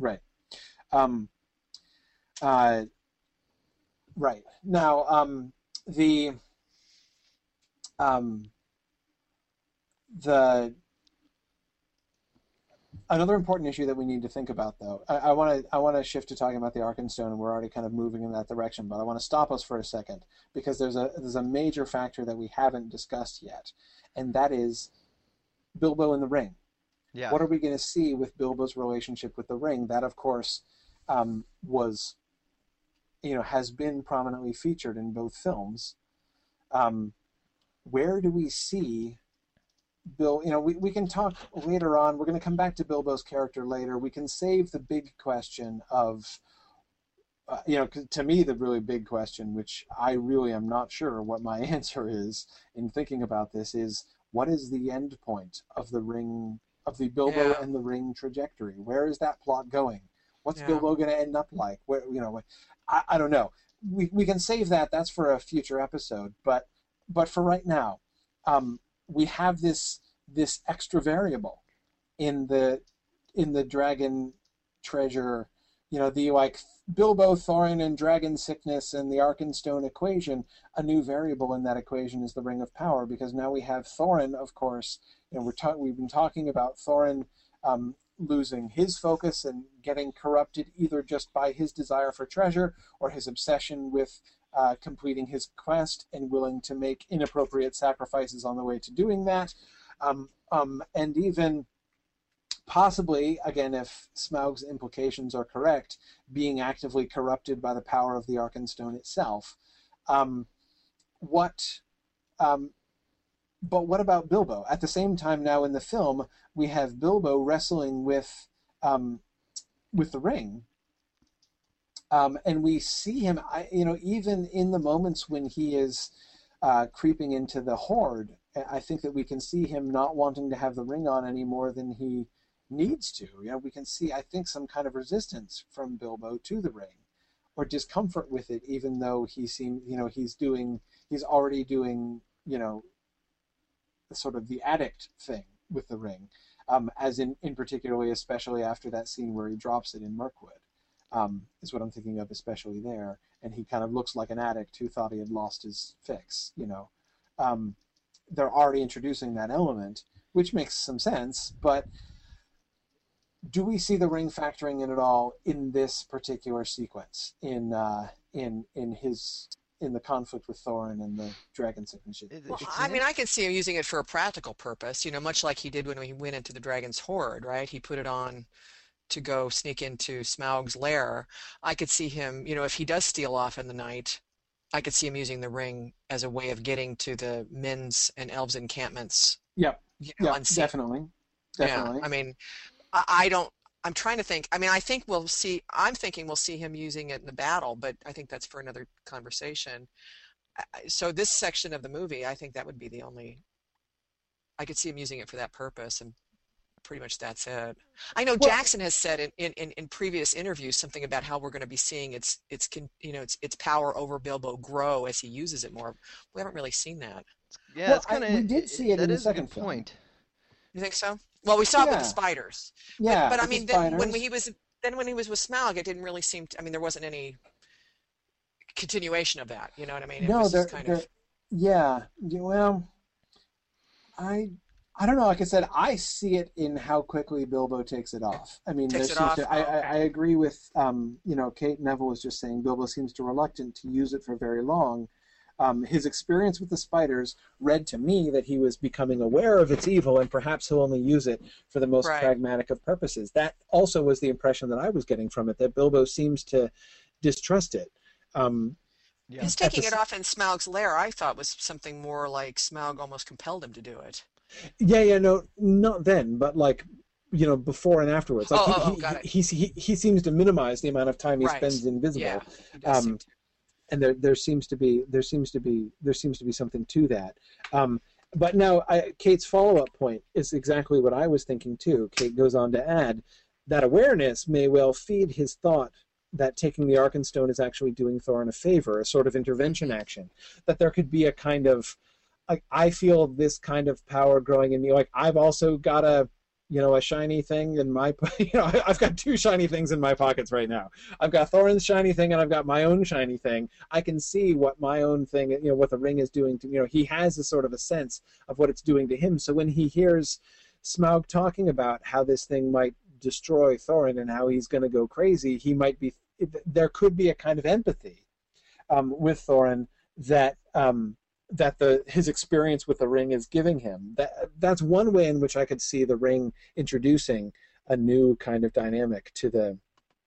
Right. Now, Another important issue that we need to think about, though, I want to shift to talking about the Arkenstone, and we're already kind of moving in that direction. But I want to stop us for a second because there's a major factor that we haven't discussed yet, and that is Bilbo in the ring. Yeah. What are we going to see with Bilbo's relationship with the ring? That, of course, was, has been prominently featured in both films. Where do we see Bill? We can talk later on. We're going to come back to Bilbo's character later. We can save the big question of, to me, the really big question, which I really am not sure what my answer is in thinking about this, is what is the end point of the ring, of the Bilbo and the ring trajectory? Where is that plot going? What's Bilbo going to end up like? Where, I don't know. We can save that. That's for a future episode. But for right now, we have this extra variable in the dragon treasure, the Bilbo, Thorin, and dragon sickness and the Arkenstone equation. A new variable in that equation is the Ring of Power, because now we have Thorin, of course. We've been talking about Thorin losing his focus and getting corrupted either just by his desire for treasure or his obsession with completing his quest and willing to make inappropriate sacrifices on the way to doing that. And even possibly, again, if Smaug's implications are correct, being actively corrupted by the power of the Arkenstone itself. But what about Bilbo? At the same time now in the film, we have Bilbo wrestling with the ring. And we see him, even in the moments when he is creeping into the Horde, I think that we can see him not wanting to have the ring on any more than he needs to. We can see, I think, some kind of resistance from Bilbo to the ring, or discomfort with it, even though he seems, he's already doing, sort of the addict thing with the ring, as in particularly, especially after that scene where he drops it in Mirkwood. Is what I'm thinking of, especially there. And he kind of looks like an addict who thought he had lost his fix, They're already introducing that element, which makes some sense, but do we see the ring factoring in at all in this particular sequence, in the conflict with Thorin and the dragon sickness? Well, I can see him using it for a practical purpose, much like he did when he went into the dragon's horde, right? He put it on to go sneak into Smaug's lair. I could see him, if he does steal off in the night, I could see him using the ring as a way of getting to the men's and elves encampments. Yep. Definitely. Yeah, I'm trying to think. I'm thinking we'll see him using it in the battle, but I think that's for another conversation. So this section of the movie, I think that would be the only, I could see him using it for that purpose, and pretty much that's it. I know Jackson has said in previous interviews something about how we're going to be seeing its power over Bilbo grow as he uses it more. We haven't really seen that. Yeah, it's kind of. We did see it in the second film. Point. You think so? Well, we saw it with the spiders. Yeah, but then when he was with Smaug, it didn't really seem. There wasn't any continuation of that. You know what I mean? Yeah. Well, I don't know. Like I said, I see it in how quickly Bilbo takes it off. I agree with, Kate Neville was just saying Bilbo seems to reluctant to use it for very long. His experience with the spiders read to me that he was becoming aware of its evil, and perhaps he'll only use it for the most pragmatic of purposes. That also was the impression that I was getting from it, that Bilbo seems to distrust it. His taking it off in Smaug's lair, I thought, was something more like Smaug almost compelled him to do it. No, not then, but before and afterwards. Got it. He seems to minimize the amount of time he spends invisible. Yeah, he does seem to. And there seems to be something to that. But now, Kate's follow-up point is exactly what I was thinking too. Kate goes on to add that awareness may well feed his thought that taking the Arkenstone is actually doing Thorin a favor, a sort of intervention action. That there could be a kind of, I feel this kind of power growing in me. I've also got a shiny thing in my, I've got two shiny things in my pockets right now. I've got Thorin's shiny thing and I've got my own shiny thing. I can see what my own thing, what the ring is doing to, he has a sort of a sense of what it's doing to him. So when he hears Smaug talking about how this thing might destroy Thorin and how he's going to go crazy, there could be a kind of empathy with Thorin that his experience with the ring is giving him. That's one way in which I could see the ring introducing a new kind of dynamic to the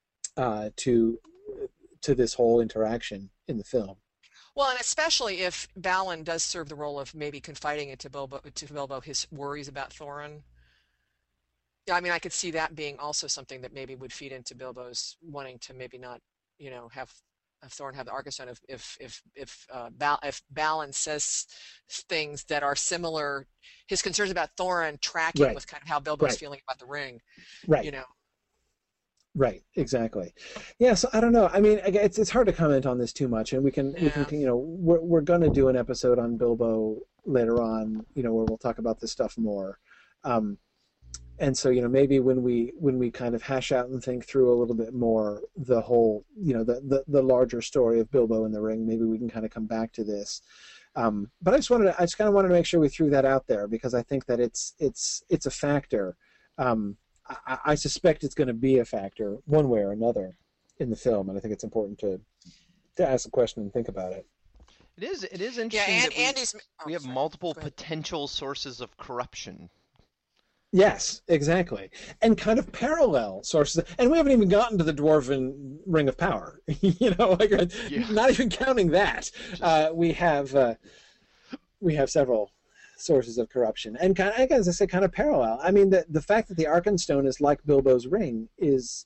to this whole interaction in the film. Well, and especially if Balin does serve the role of maybe confiding it to Bilbo his worries about Thorin. Yeah, I mean, I could see that being also something that maybe would feed into Bilbo's wanting to maybe not, have Thorin have the Arkenstone if Balin says things that are similar, his concerns about Thorin tracking right. with kind of how Bilbo's feeling about the ring. Right. Right, exactly. Yeah, so I don't know. I mean, it's hard to comment on this too much, and we can we're going to do an episode on Bilbo later on, where we'll talk about this stuff more. And so, maybe when we kind of hash out and think through a little bit more the whole, the larger story of Bilbo and the ring, maybe we can kind of come back to this. But I just kind of wanted to make sure we threw that out there, because I think that it's a factor. I suspect it's going to be a factor one way or another in the film, and I think it's important to ask the question and think about it. It is interesting that we have multiple potential sources of corruption. Yes, exactly. And kind of parallel sources. And we haven't even gotten to the Dwarven Ring of Power. Not even counting that. We have several sources of corruption, and kind of, as I said, kind of parallel. I mean, the fact that the Arkenstone is like Bilbo's ring is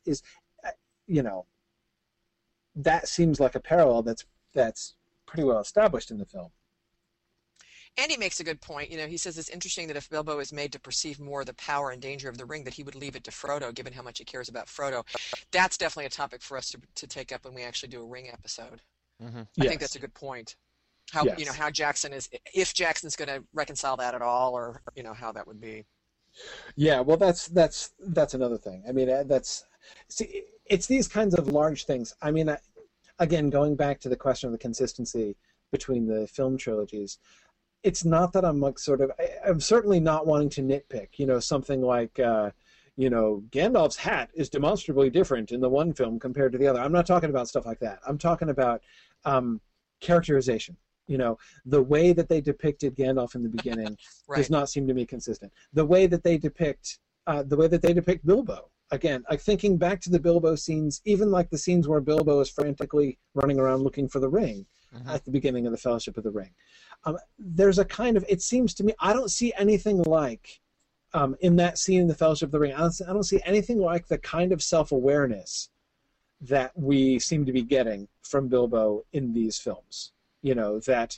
that seems like a parallel that's pretty well established in the film. Andy makes a good point. He says it's interesting that if Bilbo is made to perceive more the power and danger of the ring, that he would leave it to Frodo, given how much he cares about Frodo. That's definitely a topic for us to take up when we actually do a ring episode. Mm-hmm. I think that's a good point. How how Jackson is, if Jackson's going to reconcile that at all, or how that would be. Yeah, well, that's another thing. I mean, it's these kinds of large things. I mean, again, going back to the question of the consistency between the film trilogies, it's not that I'm I'm certainly not wanting to nitpick. Something like Gandalf's hat is demonstrably different in the one film compared to the other. I'm not talking about stuff like that. I'm talking about characterization. The way that they depicted Gandalf in the beginning does not seem to me consistent. The way that they depict Bilbo, again, thinking back to the Bilbo scenes, even like the scenes where Bilbo is frantically running around looking for the ring at the beginning of the Fellowship of the Ring. There's a kind of, it seems to me, I don't see anything like in that scene in the Fellowship of the Ring. I don't see anything like the kind of self-awareness that we seem to be getting from Bilbo in these films. That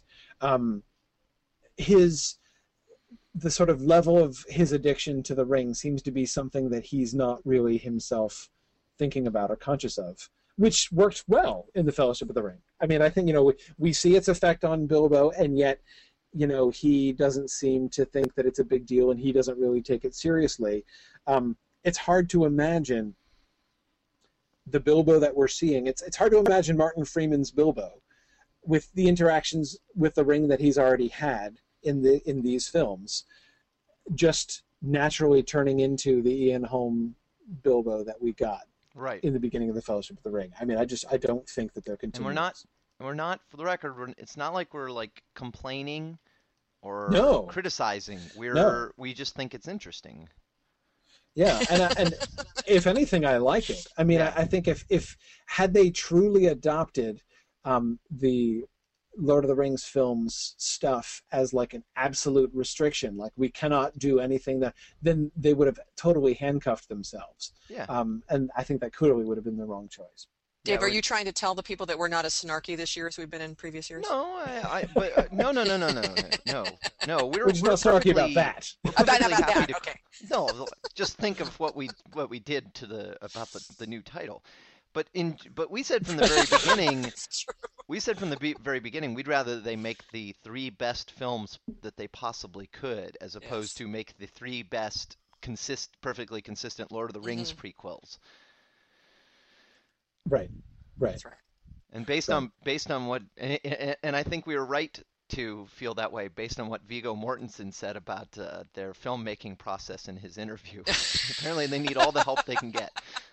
the sort of level of his addiction to the ring seems to be something that he's not really himself thinking about or conscious of, which worked well in the Fellowship of the Ring. I mean, I think, we see its effect on Bilbo, and yet, he doesn't seem to think that it's a big deal, and he doesn't really take it seriously. It's hard to imagine the Bilbo that we're seeing. It's hard to imagine Martin Freeman's Bilbo with the interactions with the ring that he's already had in these films, just naturally turning into the Ian Holm Bilbo that we got in the beginning of the Fellowship of the Ring. I mean, I don't think that they're continuing. And we're not, for the record, it's not like we're like complaining or criticizing. We just think it's interesting. Yeah, and if anything, I like it. I mean, I think if had they truly adopted the Lord of the Rings films stuff as like an absolute restriction, like we cannot do anything, then they would have totally handcuffed themselves. Yeah. And I think that clearly would have been the wrong choice. Dave, are you trying to tell the people that we're not as snarky this year as we've been in previous years? No, no. We're just not snarky about that. Okay. No, just think of what we did about the new title. But we said from the very beginning, we'd rather they make the 3 best films that they possibly could, as opposed to make the 3 best perfectly consistent Lord of the Rings prequels. Right. That's right. And based on what, and I think we were right to feel that way based on what Viggo Mortensen said about their filmmaking process in his interview. Apparently, they need all the help they can get.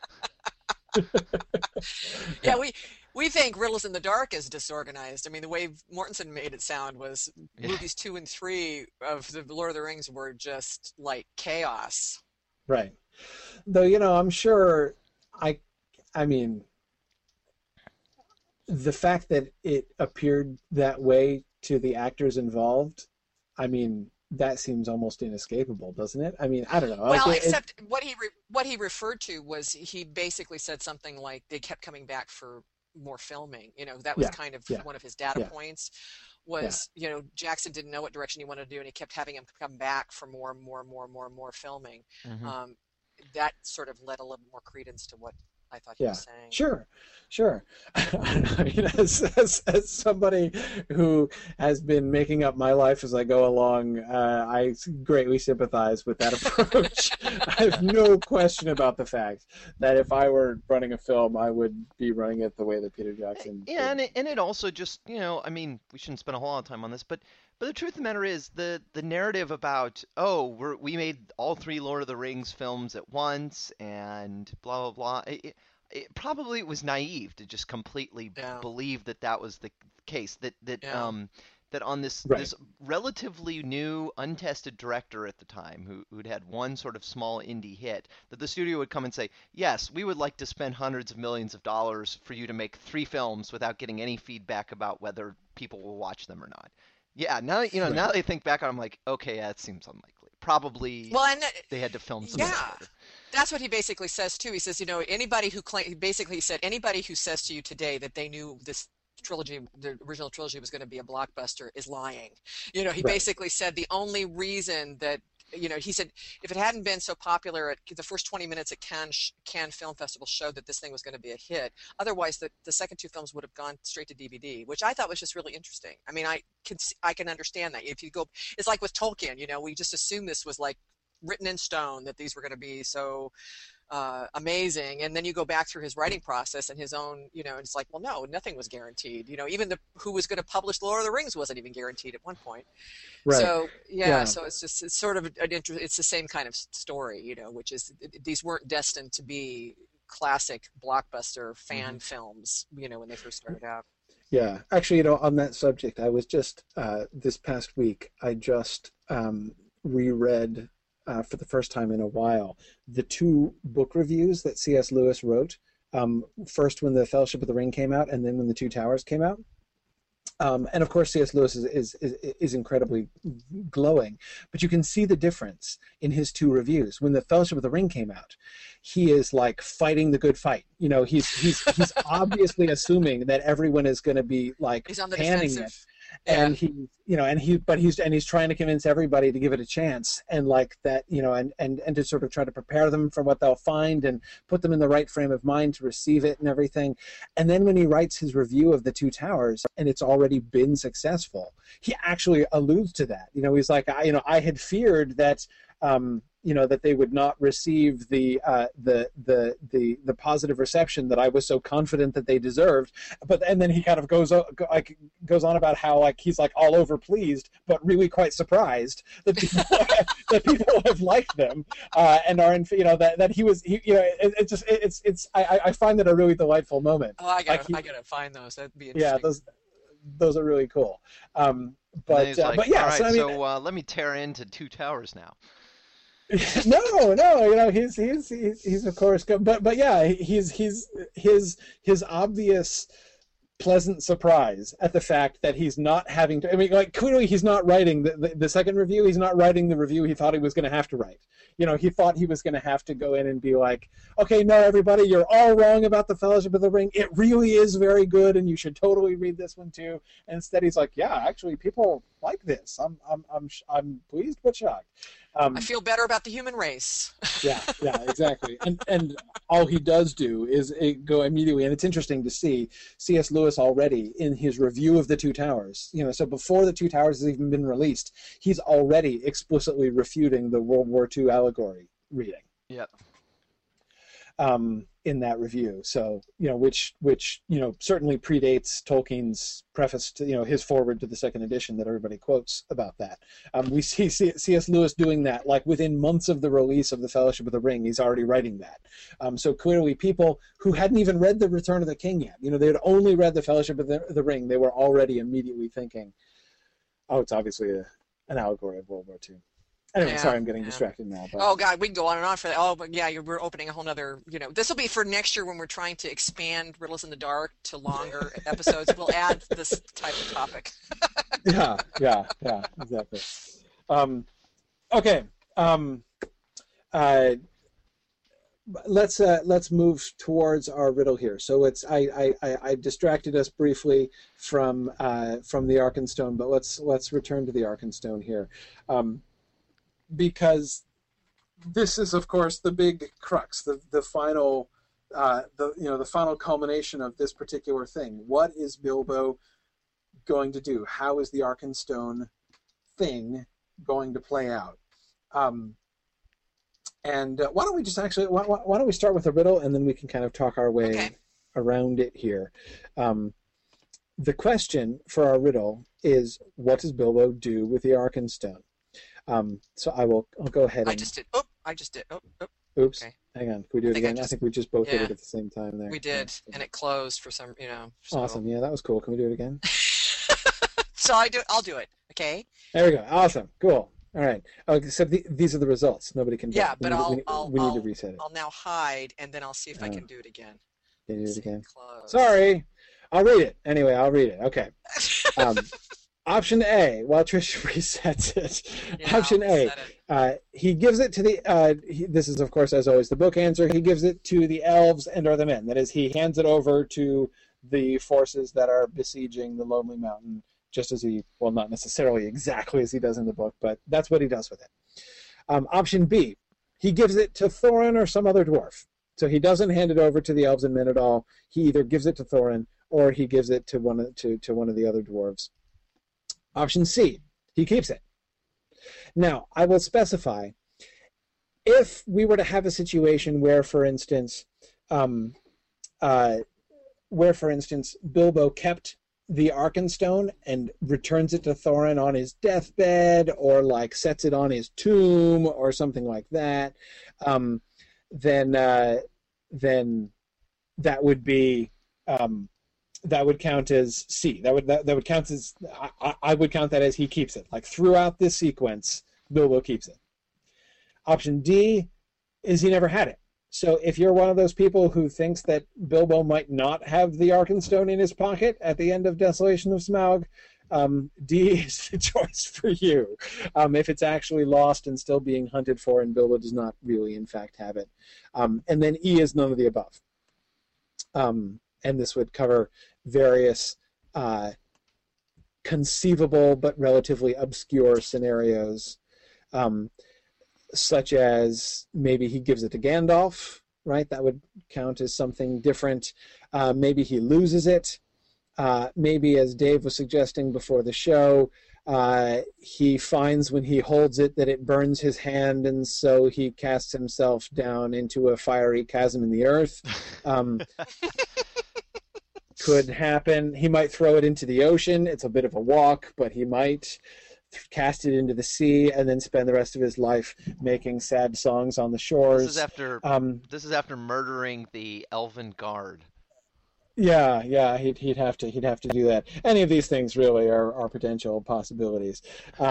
Yeah, we think Riddles in the Dark is disorganized. I mean, the way Mortensen made it sound was movies 2 and 3 of the Lord of the Rings were just like chaos. Right. Though, I'm sure I mean, the fact that it appeared that way to the actors involved, I mean, that seems almost inescapable, doesn't it? I mean, I don't know. Well, except what he referred to was he basically said something like they kept coming back for more filming. That was kind of one of his data points was, Jackson didn't know what direction he wanted to do, and he kept having him come back for more filming. Mm-hmm. That sort of led a little more credence to what I thought he was saying. Sure. I mean, as somebody who has been making up my life as I go along, I greatly sympathize with that approach. I have no question about the fact that if I were running a film, I would be running it the way that Peter Jackson did. Yeah, and it also just, I mean, we shouldn't spend a whole lot of time on this, but the truth of the matter is the narrative about, we made all 3 Lord of the Rings films at once and blah, blah, blah. It probably was naive to just completely believe that was the case, that on this relatively new, untested director at the time who'd had one sort of small indie hit, that the studio would come and say, yes, we would like to spend hundreds of millions of dollars for you to make 3 films without getting any feedback about whether people will watch them or not. Yeah, now now that I think back on it, I'm like, okay, that seems unlikely. Probably they had to film some better. That's what he basically says too. He says, anybody who says to you today that they knew this trilogy, the original trilogy, was going to be a blockbuster is lying. He basically said the only reason that he said if it hadn't been so popular, the first 20 minutes at Cannes Film Festival showed that this thing was going to be a hit. Otherwise, the second 2 films would have gone straight to DVD, which I thought was just really interesting. I mean, I can understand that. If you go, it's like with Tolkien. We just assumed this was like written in stone that these were going to be so amazing, and then you go back through his writing process and his own, and it's like, well, no, nothing was guaranteed. Even who was going to publish Lord of the Rings wasn't even guaranteed at one point. Right. So so it's sort of it's the same kind of story, which is these weren't destined to be classic blockbuster fan films, when they first started out. Yeah, actually, on that subject, I was just this past week, I just reread. For the first time in a while, the 2 book reviews that C.S. Lewis wrote, first when the Fellowship of the Ring came out, and then when the 2 Towers came out. And of course, C.S. Lewis is incredibly glowing, but you can see the difference in his 2 reviews. When the Fellowship of the Ring came out, he is like fighting the good fight. He's obviously assuming that everyone is going to be like he's on the panning defensive. it. And he's trying to convince everybody to give it a chance, and like that, and to sort of try to prepare them for what they'll find and put them in the right frame of mind to receive it and everything. And then when he writes his review of the 2 Towers and it's already been successful, he actually alludes to that. He's like, I had feared that that they would not receive the positive reception that I was so confident that they deserved. And then he kind of goes on about how he's all over pleased, but really quite surprised that people, that people have liked them and are in that he was I find that a really delightful moment. Oh, I gotta find those. That'd be interesting. Yeah, those are really cool. But yeah, all right, so I mean, let me tear into 2 Towers now. No, he's of course, but yeah, his obvious pleasant surprise at the fact that he's not having to. I mean, clearly he's not writing the second review. He's not writing the review he thought he was going to have to write. He thought he was going to have to go in and be like, okay, no, everybody, you're all wrong about the Fellowship of the Ring. It really is very good, and you should totally read this one too. And instead, he's like, yeah, actually, people like this. I'm pleased but shocked. I feel better about the human race. yeah, exactly. And all he does do is go immediately, and it's interesting to see C.S. Lewis already in his review of the 2 Towers. So before the 2 Towers has even been released, he's already explicitly refuting the World War II allegory reading. Yep. in that review. So, which certainly predates Tolkien's preface to, his foreword to the second edition that everybody quotes about that. We see C.S. Lewis doing that, like within months of the release of The Fellowship of the Ring, he's already writing that. So clearly people who hadn't even read The Return of the King yet, they had only read The Fellowship of the Ring, they were already immediately thinking, oh, it's obviously an allegory of World War II. Anyway, sorry, I'm getting distracted now. But... Oh, God, we can go on and on for that. Oh, but yeah, we're opening a whole nother, this will be for next year when we're trying to expand Riddles in the Dark to longer episodes. We'll add this type of topic. Yeah, exactly. Okay. Let's move towards our riddle here. So I distracted us briefly from the Arkenstone, but let's return to the Arkenstone here. Because this is, of course, the big crux, the final, the final culmination of this particular thing. What is Bilbo going to do? How is the Arkenstone thing going to play out? And why don't we just actually why don't we start with a riddle, and then we can kind of talk our way around it here. The question for our riddle is, what does Bilbo do with the Arkenstone? So I'll go ahead. I just did. Oh. Oops. Okay. Hang on. Can we do it again? I think we just both did it at the same time there. We did, and it closed for some, So. Awesome. Yeah, that was cool. Can we do it again? So I'll do it. Okay. There we go. Awesome. Cool. All right. Oh, except these are the results. Nobody can do it. Yeah, but we need to reset it. I'll now hide, and then I'll see if I can do it again. Can you do it again? Close. Sorry. I'll read it. Anyway, I'll read it. Okay. Option A, while Trish resets it. Yeah, Option A, he gives it to the, this is, of course, as always, the book answer. He gives it to the elves and or the men. That is, he hands it over to the forces that are besieging the Lonely Mountain, just as he, well, not necessarily exactly as he does in the book, but that's what he does with it. Option B, he gives it to Thorin or some other dwarf. So he doesn't hand it over to the elves and men at all. He either gives it to Thorin or he gives it to one of the other dwarves. Option C, he keeps it. Now, I will specify, if we were to have a situation where, for instance, Bilbo kept the Arkenstone and returns it to Thorin on his deathbed, or like sets it on his tomb, or something like that, then that would be. That would count as C. That would count as, I would count that as he keeps it. Like throughout this sequence, Bilbo keeps it. Option D is he never had it. So if you're one of those people who thinks that Bilbo might not have the Arkenstone in his pocket at the end of Desolation of Smaug, D is the choice for you. If it's actually lost and still being hunted for and Bilbo does not really in fact have it. And then E is none of the above. And this would cover various conceivable but relatively obscure scenarios, such as maybe he gives it to Gandalf, right? That would count as something different. Maybe he loses it. Maybe, as Dave was suggesting before the show, he finds when he holds it that it burns his hand, and so he casts himself down into a fiery chasm in the earth. Could happen. He might throw it into the ocean. It's a bit of a walk, but he might cast it into the sea and then spend the rest of his life making sad songs on the shores. This is after murdering the elven guard. Yeah, he'd have to do that. Any of these things really are potential possibilities.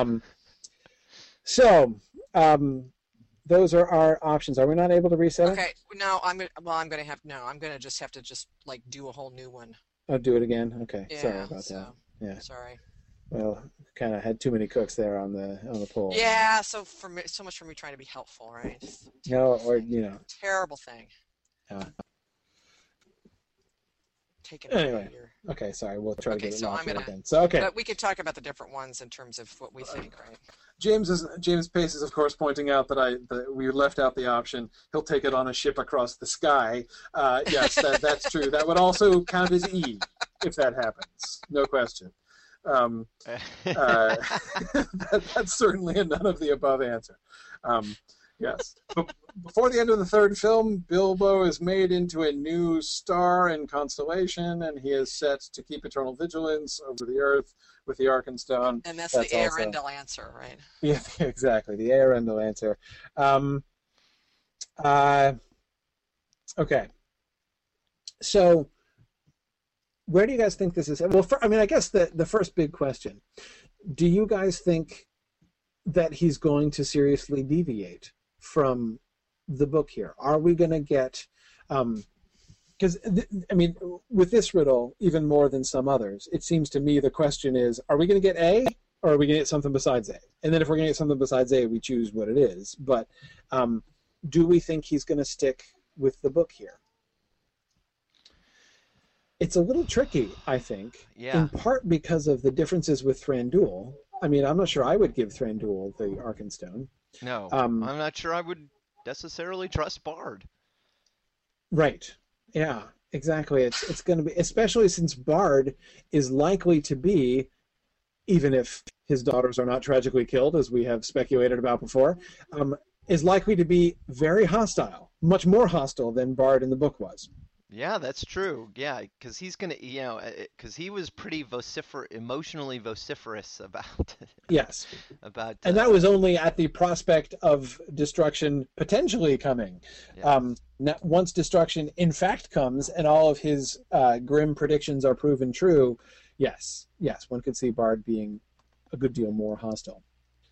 Those are our options. Are we not able to reset it? Okay. No, I'm gonna just have to like do a whole new one. Oh, do it again. Okay. Yeah, sorry about that. Yeah. Sorry. Well, kind of had too many cooks there on the poll. Yeah. So much for me trying to be helpful, right? Terrible thing. Yeah. Anyway. Okay. Sorry. We'll try to get it locked again. So okay. But we could talk about the different ones in terms of what we think, right? James Pace is, of course, pointing out that we left out the option. He'll take it on a ship across the sky. Yes, that's true. That would also count as E if that happens. No question. That's certainly a none of the above answer. Yes. Before the end of the third film, Bilbo is made into a new star and constellation, and he is set to keep eternal vigilance over the earth with the Arkenstone. And that's the Eärendil answer, right? Yeah, exactly. The Eärendil answer. Okay. So, where do you guys think this is? Well, I guess the first big question: do you guys think that he's going to seriously deviate from the book here? Are we going to get? Because with this riddle, even more than some others, it seems to me the question is: are we going to get A, or are we going to get something besides A? And then if we're going to get something besides A, we choose what it is. But do we think he's going to stick with the book here? It's a little tricky, I think, in part because of the differences with Thranduil. I mean, I'm not sure I would give Thranduil the Arkenstone. No, I'm not sure I would necessarily trust Bard. Right. Yeah, exactly. It's going to be, especially since Bard is likely to be, even if his daughters are not tragically killed, as we have speculated about before, is likely to be very hostile, much more hostile than Bard in the book was. Yeah, that's true. Yeah, because he's gonna, because he was pretty emotionally vociferous about. Yes. About. And that was only at the prospect of destruction potentially coming. Yeah. Once destruction in fact comes, and all of his grim predictions are proven true, yes, one could see Bard being a good deal more hostile.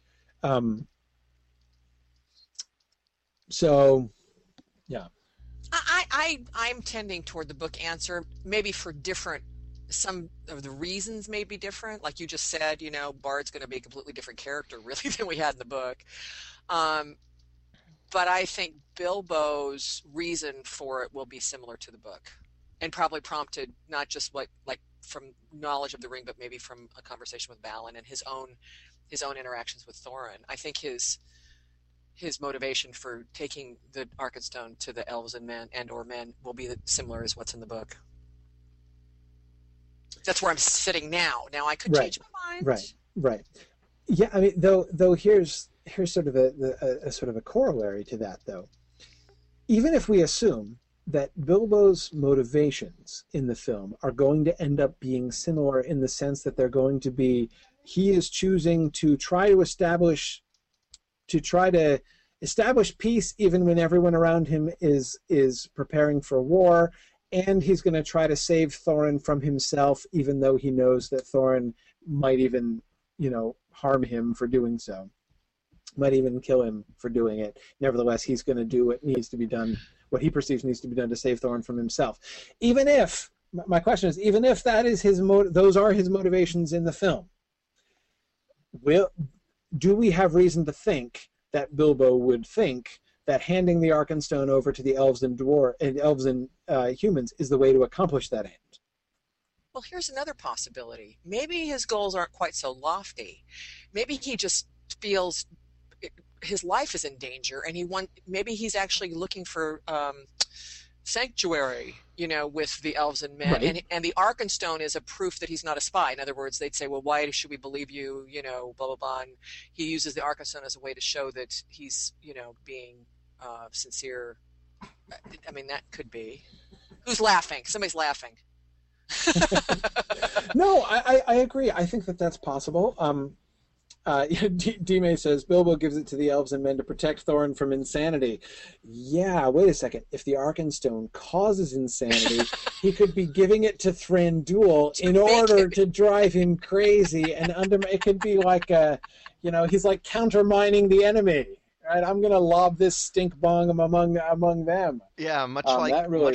So, yeah. I'm tending toward the book answer, maybe for different, some of the reasons may be different. Like you just said, Bard's going to be a completely different character really than we had in the book. But I think Bilbo's reason for it will be similar to the book, and probably prompted not just like from knowledge of the ring, but maybe from a conversation with Balin and his own interactions with Thorin. I think his motivation for taking the Arkenstone to the elves and men will be similar as what's in the book. That's where I'm sitting now. Now I could change my mind. Right. Yeah, I mean, though here's sort of a sort of a corollary to that, though. Even if we assume that Bilbo's motivations in the film are going to end up being similar in the sense that they're going to be, he is choosing to try to establish peace even when everyone around him is preparing for war, and he's going to try to save Thorin from himself, even though he knows that Thorin might even, harm him for doing so, might even kill him for doing it. Nevertheless, he's going to do what needs to be done, what he perceives needs to be done to save Thorin from himself. Even if, my question is, even if that is those are his motivations in the film, do we have reason to think that Bilbo would think that handing the Arkenstone over to the elves and humans is the way to accomplish that end? Well, here's another possibility. Maybe his goals aren't quite so lofty. Maybe he just feels his life is in danger, and maybe he's actually looking for sanctuary, with the elves and men, right. and the Arkenstone is a proof that he's not a spy. In other words, they'd say, well, why should we believe you, blah, blah, blah. And he uses the Arkenstone as a way to show that he's, being sincere. I mean, that could be. Who's laughing? Somebody's laughing. No, I agree. I think that's possible. D-May says, Bilbo gives it to the elves and men to protect Thorin from insanity. Yeah, wait a second. If the Arkenstone causes insanity, he could be giving it to Thranduil in order to drive him crazy. And it could be like, he's like countermining the enemy. Right? I'm going to lob this stink bong among them. Yeah, much like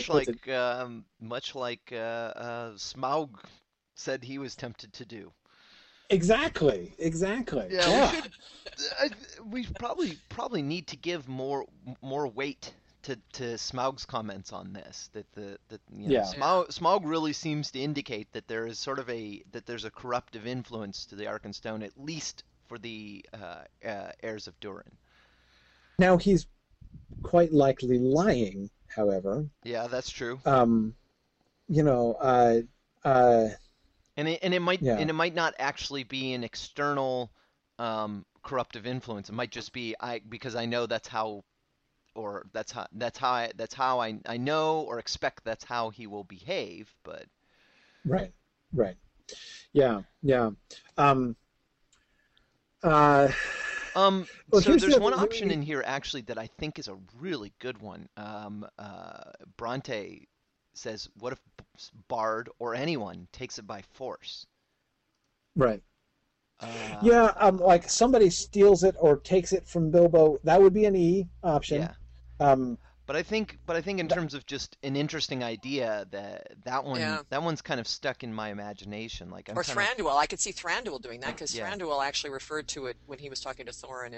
Smaug said he was tempted to do. Exactly. Yeah. We probably need to give more weight to Smaug's comments on this. Smaug really seems to indicate that there is there's a corruptive influence to the Arkenstone, at least for the heirs of Durin. Now he's quite likely lying, however. Yeah, that's true. And it might not actually be an external corruptive influence. It might just be because I know that's how, or that's how I know or expect that's how he will behave. But Right. Right. Yeah. Yeah. Um, uh, well, so there's one option in here actually that I think is a really good one. Bronte says, "What if Bard or anyone takes it by force?" Right. Yeah, like somebody steals it or takes it from Bilbo. That would be an E option. Yeah. Um, But I think in terms of just an interesting idea, that one's kind of stuck in my imagination. Like or Thranduil, I could see Thranduil doing that because Thranduil actually referred to it when he was talking to Thorin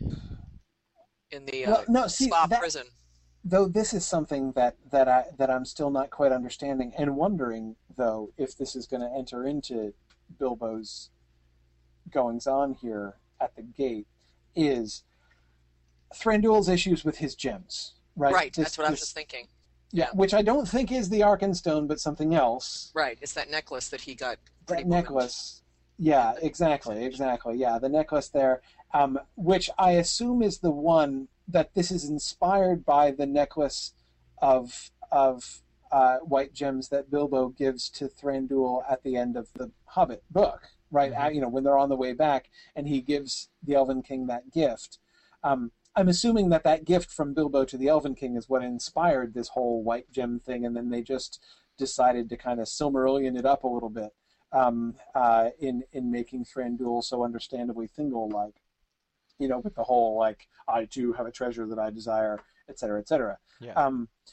in the Spa prison. Though this is something that I'm still not quite understanding and wondering though if this is going to enter into Bilbo's goings on here at the gate is Thranduil's issues with his gems. Right, that's what I was just thinking. Yeah, which I don't think is the Arkenstone, but something else. Right, it's that necklace that he got. That necklace. Yeah, exactly. Yeah, the necklace there, which I assume is the one that this is inspired by the necklace of white gems that Bilbo gives to Thranduil at the end of the Hobbit book. Right, Mm-hmm. When they're on the way back, and he gives the Elven King that gift. I'm assuming that gift from Bilbo to the Elven King is what inspired this whole white gem thing, and then they just decided to kind of Silmarillion it up a little bit in making Thranduil so understandably Thingol-like, with the whole like I too have a treasure that I desire, etc., etc. Yeah.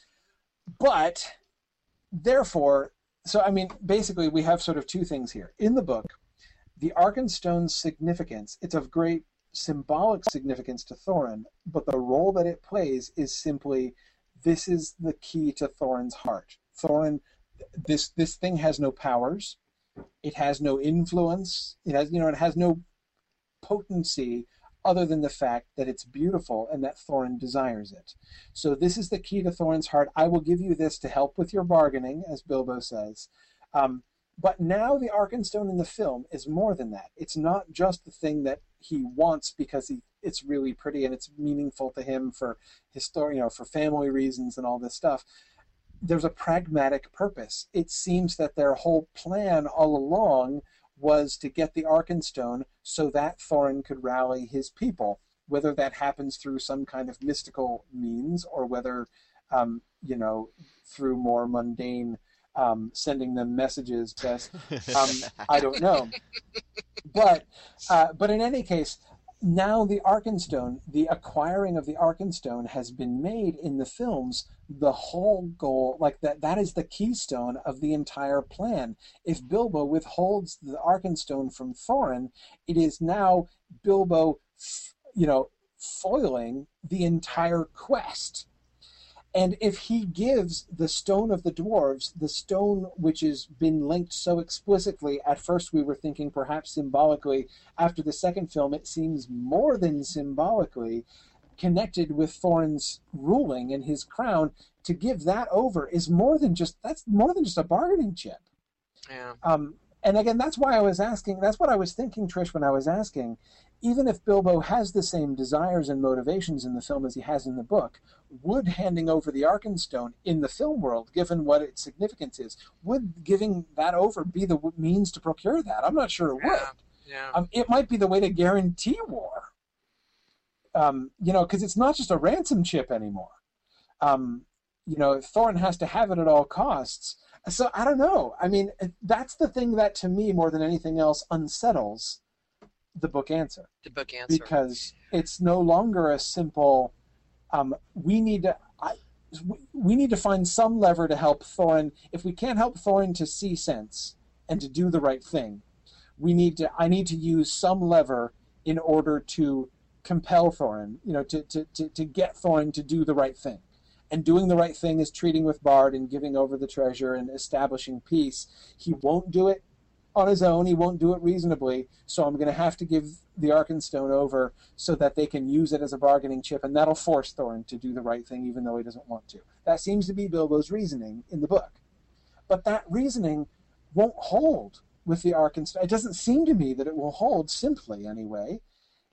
But therefore, so I mean, basically, we have sort of two things here in the book. The Arkenstone's significance, it's of great symbolic significance to Thorin, but the role that it plays is simply, this is the key to Thorin's heart. Thorin, this thing has no powers, it has no influence, it has no potency other than the fact that it's beautiful and that Thorin desires it. So this is the key to Thorin's heart. I will give you this to help with your bargaining, as Bilbo says. But now the Arkenstone in the film is more than that. It's not just the thing that he wants because it's really pretty and it's meaningful to him for for family reasons and all this stuff. There's a pragmatic purpose. It seems that their whole plan all along was to get the Arkenstone so that Thorin could rally his people, whether that happens through some kind of mystical means or whether, through more mundane sending them messages. I don't know. But in any case, now the Arkenstone, the acquiring of the Arkenstone has been made in the films the whole goal, like that is the keystone of the entire plan. If Bilbo withholds the Arkenstone from Thorin, it is now Bilbo, foiling the entire quest. And if he gives the Stone of the Dwarves, the stone which has been linked so explicitly, at first we were thinking perhaps symbolically, after the second film it seems more than symbolically connected with Thorin's ruling and his crown, to give that over is more than just a bargaining chip. Yeah. And again, that's what I was thinking, Trish, when I was asking, even if Bilbo has the same desires and motivations in the film as he has in the book, would handing over the Arkenstone in the film world, given what its significance is, would giving that over be the means to procure that? I'm not sure it would. Yeah. It might be the way to guarantee war. Because it's not just a ransom chip anymore. Thorin has to have it at all costs. So I don't know. I mean, that's the thing that, to me, more than anything else, unsettles the book answer. The book answer. Because it's no longer a simple, we need to find some lever to help Thorin. If we can't help Thorin to see sense and to do the right thing, I need to use some lever in order to compel Thorin, to get Thorin to do the right thing. And doing the right thing is treating with Bard and giving over the treasure and establishing peace. He won't do it on his own. He won't do it reasonably. So I'm going to have to give the Arkenstone over so that they can use it as a bargaining chip, and that'll force Thorin to do the right thing even though he doesn't want to. That seems to be Bilbo's reasoning in the book. But that reasoning won't hold with the Arkenstone. It doesn't seem to me that it will hold simply, anyway.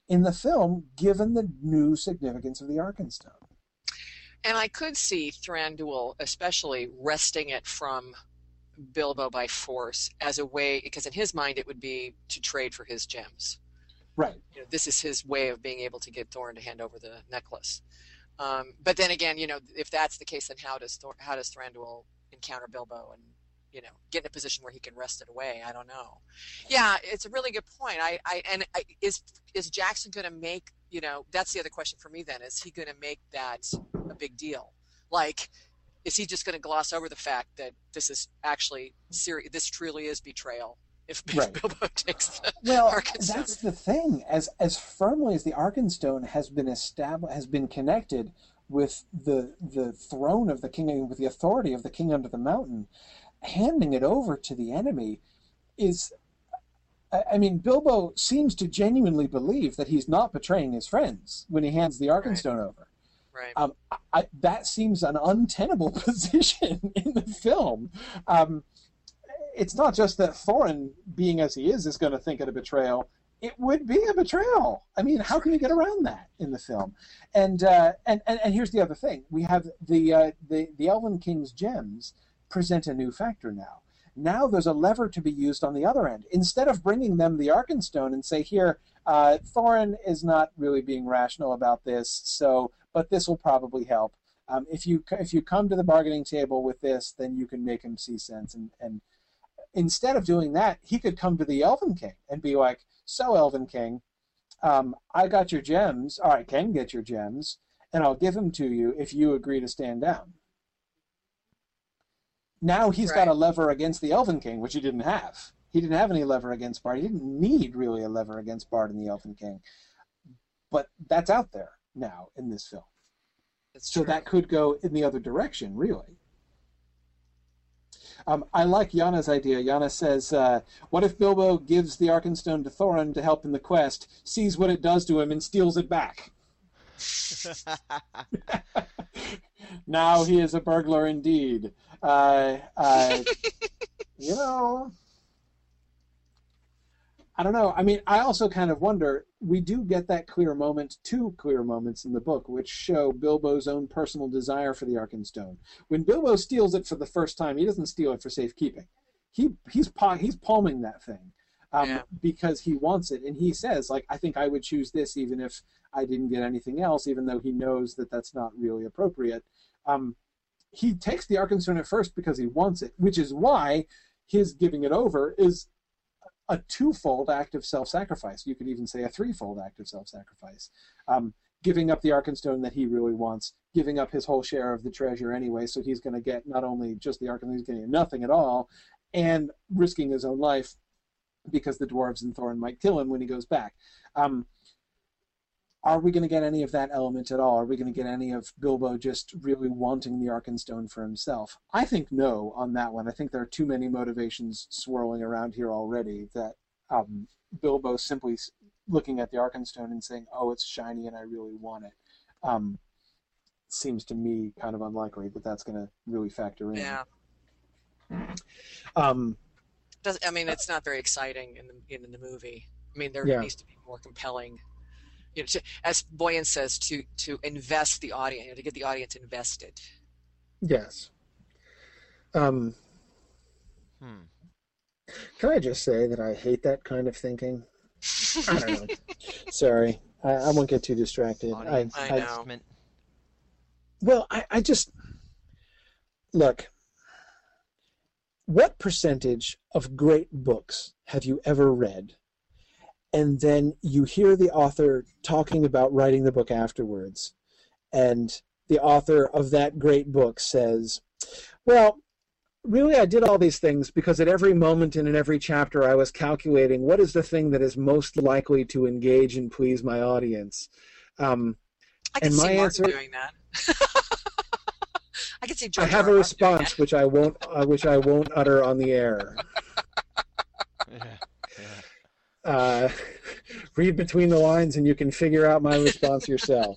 in the film, given the new significance of the Arkenstone. And I could see Thranduil especially wresting it from Bilbo by force as a way, because in his mind it would be to trade for his gems. Right. You know, this is his way of being able to get Thorin to hand over the necklace. But then again, you know, if that's the case, then how does Thranduil encounter Bilbo and, you know, get in a position where he can wrest it away? I don't know. Yeah, it's a really good point. Is Jackson going to make, you know, that's the other question for me then. Is he going to make that a big deal? Like, is he just going to gloss over the fact that this is actually serious? This truly is betrayal if Bilbo takes the Arkenstone. That's the thing. As firmly as the Arkenstone has been connected with the throne of the king, with the authority of the king under the mountain, handing it over to the enemy is, I mean, Bilbo seems to genuinely believe that he's not betraying his friends when he hands the Arkenstone over. Right. That seems an untenable position in the film. It's not just that Thorin, being as he is going to think it a betrayal. It would be a betrayal. I mean, how can you get around that in the film? And here's the other thing: we have the Elven King's gems present a new factor now. Now there's a lever to be used on the other end. Instead of bringing them the Arkenstone and say, here, Thorin is not really being rational about this, but this will probably help. If you come to the bargaining table with this, then you can make him see sense. And instead of doing that, he could come to the Elven King and be like, so Elven King, I got your gems, or I can get your gems, and I'll give them to you if you agree to stand down. Now he's got a lever against the Elven King, which he didn't have. He didn't have any lever against Bard. He didn't need really a lever against Bard and the Elven King. But that's out there now in this film. So that could go in the other direction, really. I like Yana's idea. Yana says, what if Bilbo gives the Arkenstone to Thorin to help in the quest, sees what it does to him, and steals it back? Now he is a burglar indeed. You know, I don't know. I mean, I also kind of wonder, we do get that two clear moments in the book, which show Bilbo's own personal desire for the Arkenstone. When Bilbo steals it for the first time, he doesn't steal it for safekeeping. He's palming that thing because he wants it. And he says, like, I think I would choose this even if I didn't get anything else, even though he knows that that's not really appropriate. He takes the Arkenstone at first because he wants it, which is why his giving it over is a twofold act of self-sacrifice. You could even say a threefold act of self-sacrifice. Giving up the Arkenstone that he really wants, giving up his whole share of the treasure anyway, so he's going to get not only just the Arkenstone, he's getting nothing at all, and risking his own life because the dwarves and Thorin might kill him when he goes back. Are we going to get any of that element at all? Are we going to get any of Bilbo just really wanting the Arkenstone for himself? I think no on that one. I think there are too many motivations swirling around here already that Bilbo simply looking at the Arkenstone and saying, oh, it's shiny and I really want it, seems to me kind of unlikely that that's going to really factor in. Yeah. I mean, it's not very exciting in the movie. I mean, there needs to be more compelling. You know, as Boyan says, to invest the audience, to get the audience invested. Yes. Can I just say that I hate that kind of thinking? I don't know. Sorry, I won't get too distracted. I know. Well, I just look. What percentage of great books have you ever read? And then you hear the author talking about writing the book afterwards. And the author of that great book says, well, really I did all these things because at every moment and in every chapter I was calculating what is the thing that is most likely to engage and please my audience. I can see Martin doing that. I can see George I have a response which I won't utter on the air. Read between the lines and you can figure out my response yourself.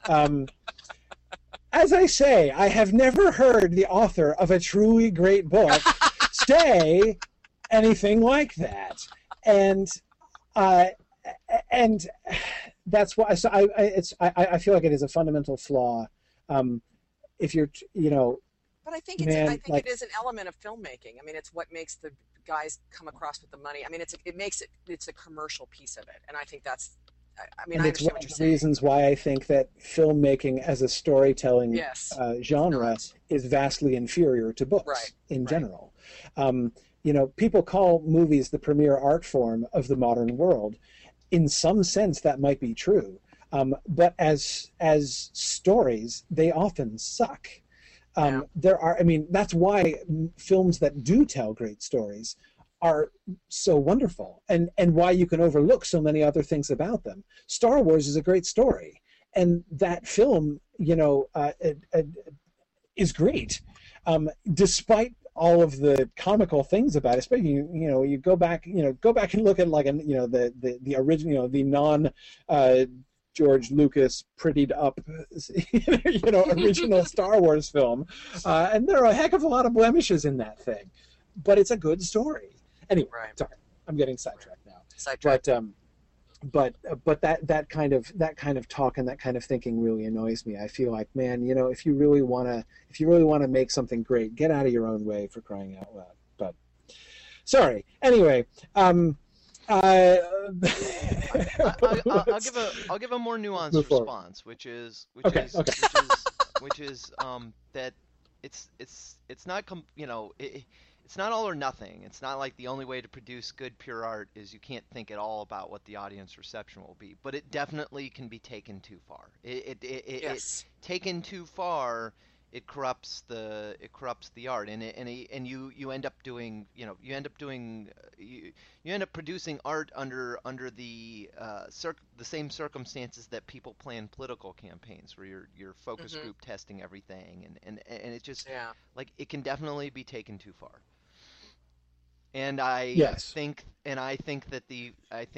As I say, I have never heard the author of a truly great book say anything like that. And that's why. So I feel like it is a fundamental flaw. If you're, But I think man, it is an element of filmmaking. I mean, it's what makes the guys come across with the money. I mean, it's a commercial piece of it, and I think that's. I mean, and I it's understand one what of you're the saying. reasons why I think that filmmaking as a storytelling Yes, genre is vastly inferior to books in general. People call movies the premier art form of the modern world. In some sense, that might be true, but as stories, they often suck. That's why films that do tell great stories are so wonderful, and why you can overlook so many other things about them. Star Wars is a great story, and that film, is great, despite all of the comical things about it. Especially, you go back and look at the original, the non. George Lucas prettied up, original Star Wars film, and there are a heck of a lot of blemishes in that thing, but it's a good story. Anyway, sorry, I'm getting sidetracked now. But that kind of talk and that kind of thinking really annoys me. I feel like, man, if you really want to make something great, get out of your own way, for crying out loud. But sorry. Anyway, I'll give a more nuanced response, which is that it's not it's not all or nothing. It's not like the only way to produce good pure art is you can't think at all about what the audience reception will be, but it definitely can be taken too far. It taken too far, it corrupts the art, and you end up doing you end up producing art under the same circumstances that people plan political campaigns, where your focus group testing everything, and it just it can definitely be taken too far. And I think that the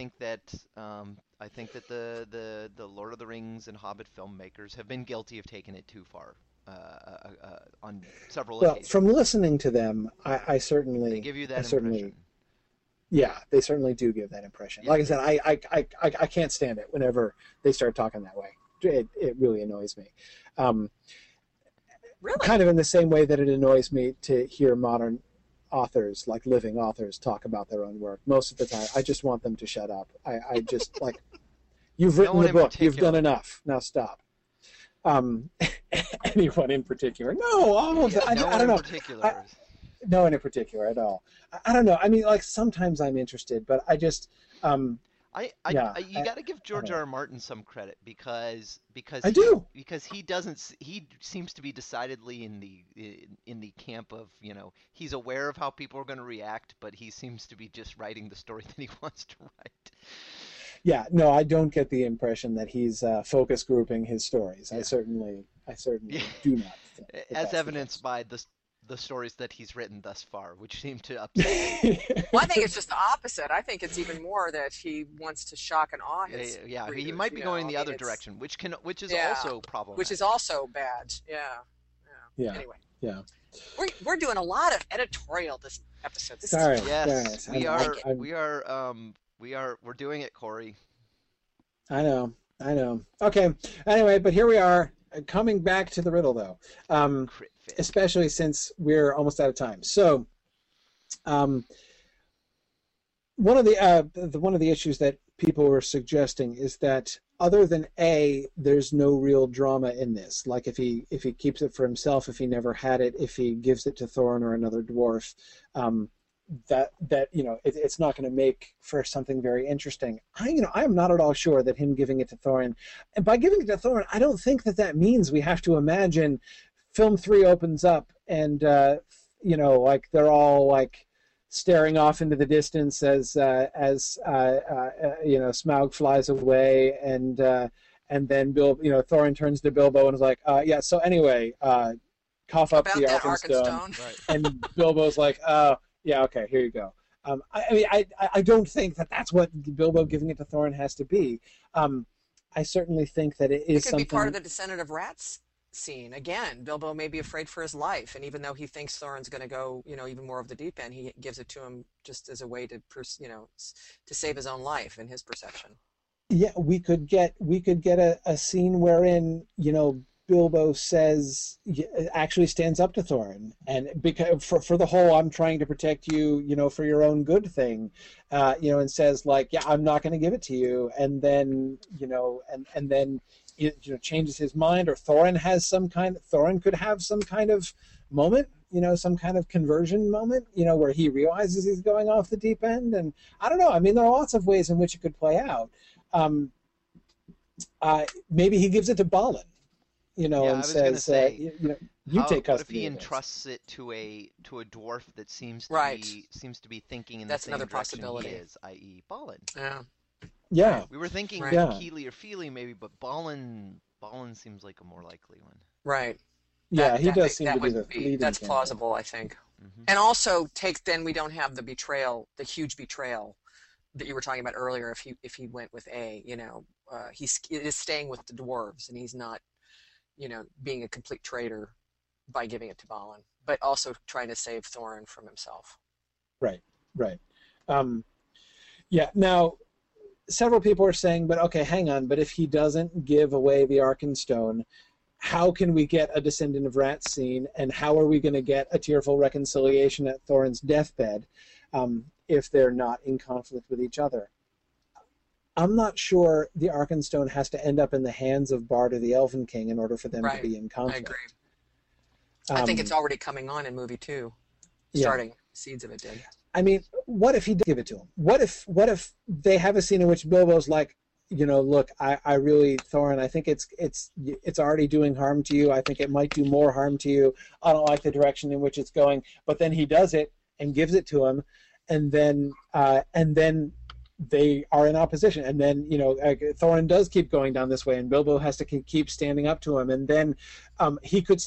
Lord of the Rings and Hobbit filmmakers have been guilty of taking it too far on several occasions. From listening to them, I certainly they give you that impression. Yeah, they certainly do give that impression. Like I said, I can't stand it whenever they start talking that way. It really annoys me. Really? Kind of in the same way that it annoys me to hear modern authors, like living authors, talk about their own work. Most of the time, I just want them to shut up. I just like, you've written the book, you've done enough. Now stop. Anyone in particular? No, all of them. I don't know. No one in particular at all. I don't know. I mean, like, sometimes I'm interested, but I just. You got to give George R. R. Martin some credit because he seems to be decidedly in the camp of, he's aware of how people are going to react, but he seems to be just writing the story that he wants to write. Yeah, no, I don't get the impression that he's focus grouping his stories. I certainly do not think as evidenced by the stories that he's written thus far, which seem to upset. Well, I think it's just the opposite. I think it's even more that he wants to shock and awe his readers, he might be going the other direction, which is also problematic. Which is also bad. Yeah. Anyway. Yeah. We're doing a lot of editorial this episode. Sorry. Yes, we're doing it, Corey. I know. Okay. Anyway, but here we are, coming back to the riddle, though. Especially since we're almost out of time. So, one of the issues that people were suggesting is that other than A, there's no real drama in this. Like if he keeps it for himself, if he never had it, if he gives it to Thorin or another dwarf, it's not going to make for something very interesting. I am not at all sure that him giving it to Thorin, and by giving it to Thorin, I don't think that means we have to imagine film 3 opens up and like they're all like staring off into the distance as Smaug flies away, and then Thorin turns to Bilbo and is like, so anyway, cough up the Arkenstone. Right. And Bilbo's like, yeah, okay, here you go. I don't think that's what Bilbo giving it to Thorin has to be. I certainly think that it could be part of the Descendant of Rats scene. Again, Bilbo may be afraid for his life, and even though he thinks Thorin's going to go, even more of the deep end, he gives it to him just as a way to, to save his own life in his perception. Yeah, we could get a scene wherein, Bilbo says, actually stands up to Thorin, and because for the whole "I'm trying to protect you, for your own good" thing, and says like, "Yeah, I'm not going to give it to you," and then and then it, changes his mind, or Thorin could have some kind of moment, some kind of conversion moment, where he realizes he's going off the deep end, and I don't know. I mean, there are lots of ways in which it could play out. Um, Maybe he gives it to Balin, Yeah, I and was gonna says, say, you how, take what if custody he of this. entrusts it to a dwarf that Right. seems to be thinking in the That's same another direction he possibility. is, i.e., Balin? Yeah. Yeah, We were thinking Right. yeah, Keely or Feely maybe, but Balin seems like a more likely one. Right. yeah. He does seem to be the leading That's candidate. plausible, I think. Hmm. And also then we don't have the betrayal, the huge betrayal that you were talking about earlier. If he went with A, he is staying with the dwarves, and he's not, being a complete traitor by giving it to Balin, but also trying to save Thorin from himself. Right, right. Yeah. Now, several people are saying, but okay, hang on. But if he doesn't give away the Arkenstone, how can we get a Descendant of Rats scene, and how are we going to get a tearful reconciliation at Thorin's deathbed, if they're not in conflict with each other? I'm not sure the Arkenstone has to end up in the hands of Bard or the Elven King in order for them to be in I conflict. agree. I think it's already coming on in movie 2. Starting. Seeds of it did. I mean, what if he does give it to him? What if they have a scene in which Bilbo's like, look, I really, Thorin, I think it's already doing harm to you. I think it might do more harm to you. I don't like the direction in which it's going. But then he does it and gives it to him, and then they are in opposition, and then Thorin does keep going down this way, and Bilbo has to keep standing up to him, and then he could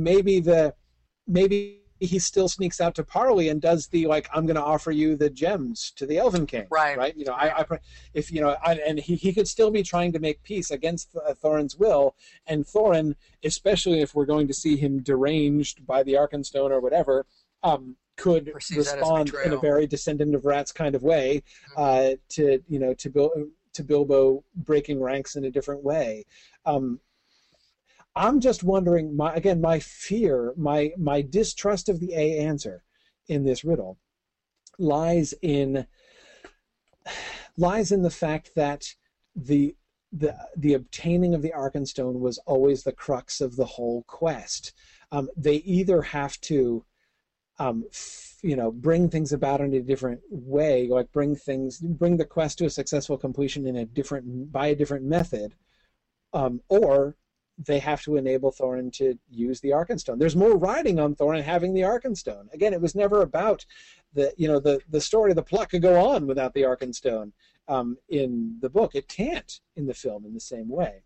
maybe he still sneaks out to Parley and does the I'm going to offer you the gems to the Elven King, right? And he could still be trying to make peace against Thorin's will, and Thorin, especially if we're going to see him deranged by the Arkenstone or whatever, could respond in a very Descendant of Rats kind of way, to Bilbo breaking ranks in a different way. I'm just wondering, my fear, my distrust of the A answer in this riddle lies in the fact that the obtaining of the Arkenstone was always the crux of the whole quest. They either have to bring things about in a different way, like bring the quest to a successful completion by a different method, or they have to enable Thorin to use the Arkenstone. There's more riding on Thorin having the Arkenstone. Again, it was never about the story. The plot could go on without the Arkenstone. In the book, it can't in the film in the same way,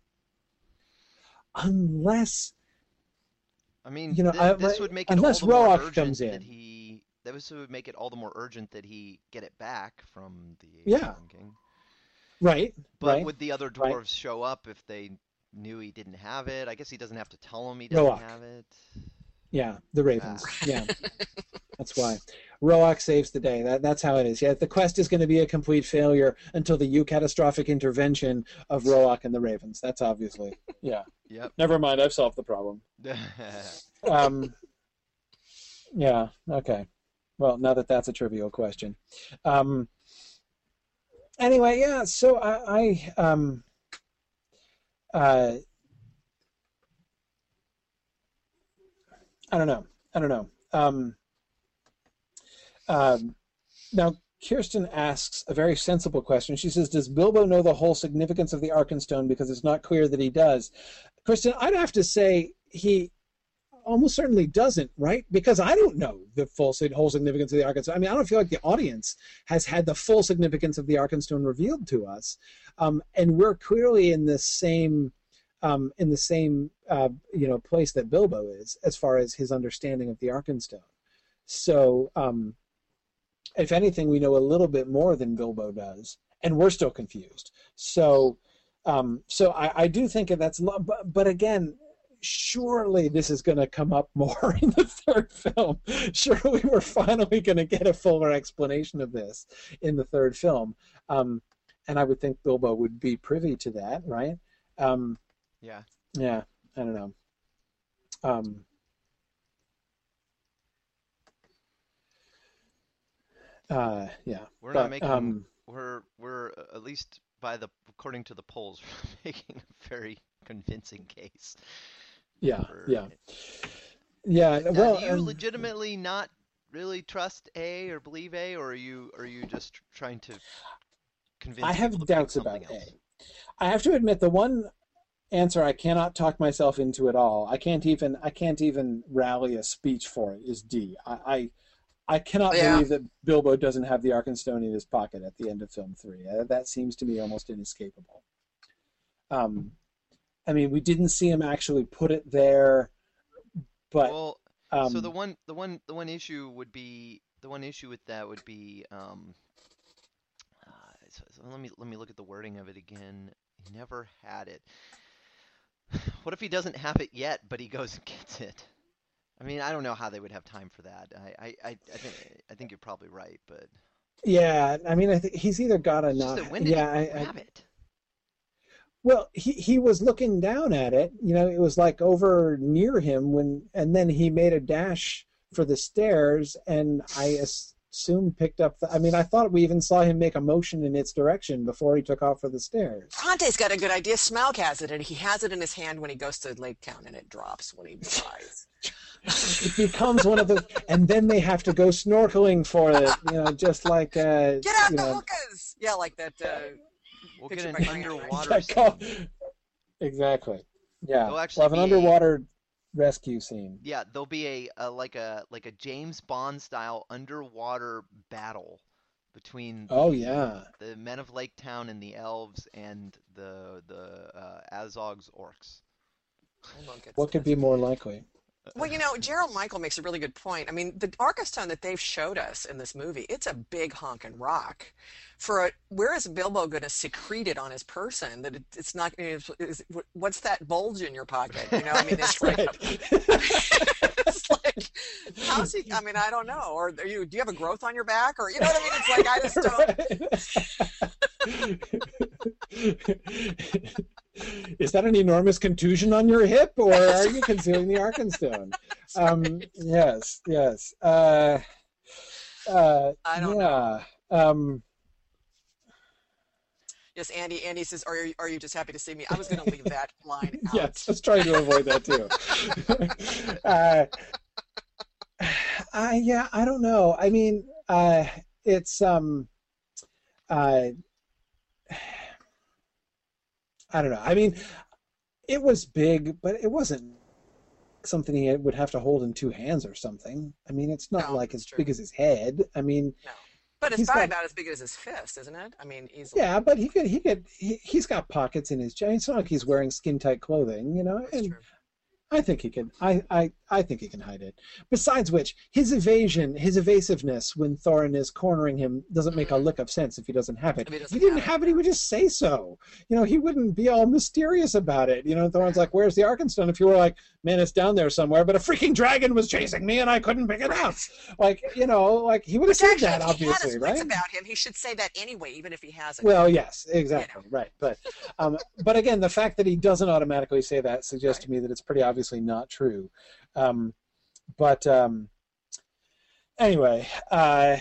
unless. I mean, this would make it unless all the more Roach urgent comes in. This would make it all the more urgent that he get it back from the Elven King. Right. But would the other dwarves show up if they knew he didn't have it? I guess he doesn't have to tell them he doesn't have it. Yeah, the Ravens. Yeah, that's why. Roach saves the day. That's how it is. Yeah, the quest is going to be a complete failure until the catastrophic intervention of Roach and the Ravens. That's obviously. Yeah. Yep. Never mind. I've solved the problem. Yeah. Okay. Well, now that's a trivial question. Anyway, yeah. So I don't know. Now, Kirsten asks a very sensible question. She says, does Bilbo know the whole significance of the Arkenstone? Because it's not clear that he does. Kristen, I'd have to say he almost certainly doesn't, right? Because I don't know the whole significance of the Arkenstone. I mean, I don't feel like the audience has had the full significance of the Arkenstone revealed to us. And we're clearly in the same place that Bilbo is as far as his understanding of the Arkenstone. So, if anything, we know a little bit more than Bilbo does, and we're still confused. So I do think that's. But again, surely this is going to come up more in the third film. Surely we're finally going to get a fuller explanation of this in the third film. and I would think Bilbo would be privy to that, right? Yeah. Yeah, I don't know. Yeah. We're not making. We're at least according to the polls, we're making a very convincing case. Yeah. For, Yeah. Yeah. Well, do you legitimately not really trust A or believe A, or are you just trying to convince? I have doubts about else? A. I have to admit, the one answer I cannot talk myself into at all. I can't even rally a speech for it. Is D. I cannot believe that Bilbo doesn't have the Arkenstone in his pocket at the end of film 3. That seems to me almost inescapable. I mean, we didn't see him actually put it there, but well, so the one issue with that would be so let me look at the wording of it again. He never had it. What if he doesn't have it yet, but he goes and gets it? I mean, I don't know how they would have time for that. I think you're probably right, but yeah, I mean, I think he's either got to not. When did he grab it? Well, he was looking down at it. You know, it was like over near him and then he made a dash for the stairs, and I assume picked up I mean, I thought we even saw him make a motion in its direction before he took off for the stairs. Bronte's got a good idea. Smaug has it, and he has it in his hand when he goes to Lake Town, and it drops when he dies. It becomes one of the, and then they have to go snorkeling for it. You know, just like get out the hookahs. Yeah, like that. We'll get an underwater. Exactly. Yeah. We'll have an underwater rescue scene. Yeah, there'll be a James Bond style underwater battle between the men of Lake Town and the elves and the Azog's orcs. What could be more likely? Well, you know, Gerald Michael makes a really good point. I mean, the Arkenstone that they've showed us in this movie, it's a big honking rock. Where is Bilbo going to secrete it on his person? That it's not. What's that bulge in your pocket? You know, I mean, it's like, it's like, how's he? I mean, I don't know. Or do you have a growth on your back? Or you know what I mean? It's like I just don't. Is that an enormous contusion on your hip, or are you concealing the Arkenstone? Yes. I don't know. Yes, Andy. Andy says, "Are you just happy to see me?" I was going to leave that line out. Yes, let's try to avoid that too. I don't know. I mean, it's I don't know. I mean, it was big, but it wasn't something he would have to hold in two hands or something. I mean, it's not as big as his head. I mean, no. But it's probably about as big as his fist, isn't it? I mean, easily. Yeah, but he's got pockets in his jacket. It's not like he's wearing skin tight clothing, you know. That's true. I think he can. I think he can hide it. Besides which, his evasiveness when Thorin is cornering him doesn't make a lick of sense if he doesn't have it. If he didn't have it, he would just say so. You know, he wouldn't be all mysterious about it. You know, Thorin's like, "Where's the Arkenstone?" If you were like, "Man, it's down there somewhere," but a freaking dragon was chasing me and I couldn't pick it up. Like, you know, like he would have said that, obviously, he right? About him, he should say that anyway, even if he hasn't. Well, yes, exactly, you know. Right. But again, the fact that he doesn't automatically say that suggests to me that it's pretty obviously not true. Anyway, I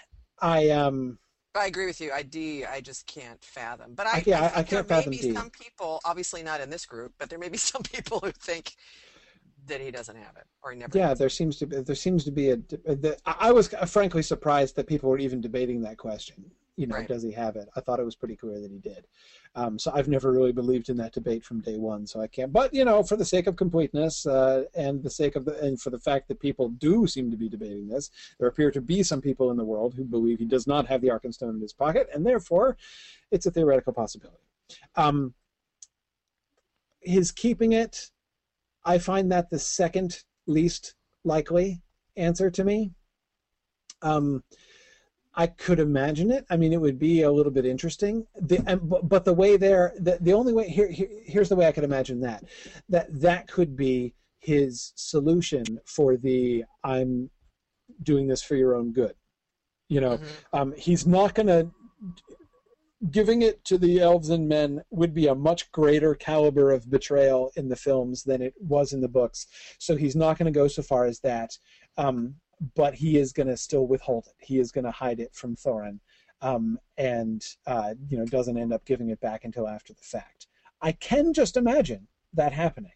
agree with you. I just can't fathom. But I can't fathom. There may be some people, obviously not in this group, but there may be some people who think that he doesn't have it or he never. Yeah, there seems to be I was frankly surprised that people were even debating that question. You know, does he have it? I thought it was pretty clear that he did. So I've never really believed in that debate from day one, so I can't. But, you know, for the sake of completeness and for the fact that people do seem to be debating this, there appear to be some people in the world who believe he does not have the Arkenstone in his pocket, and therefore it's a theoretical possibility. His keeping it, I find that the second least likely answer to me. I could imagine it. I mean, it would be a little bit interesting. But the way the only way here's the way I could imagine that could be his solution for the "I'm doing this for your own good." You know, he's not going to. giving it to the elves and men would be a much greater caliber of betrayal in the films than it was in the books. So he's not going to go so far as that, but he is going to still withhold it. He is going to hide it from Thorin, and doesn't end up giving it back until after the fact. I can just imagine that happening.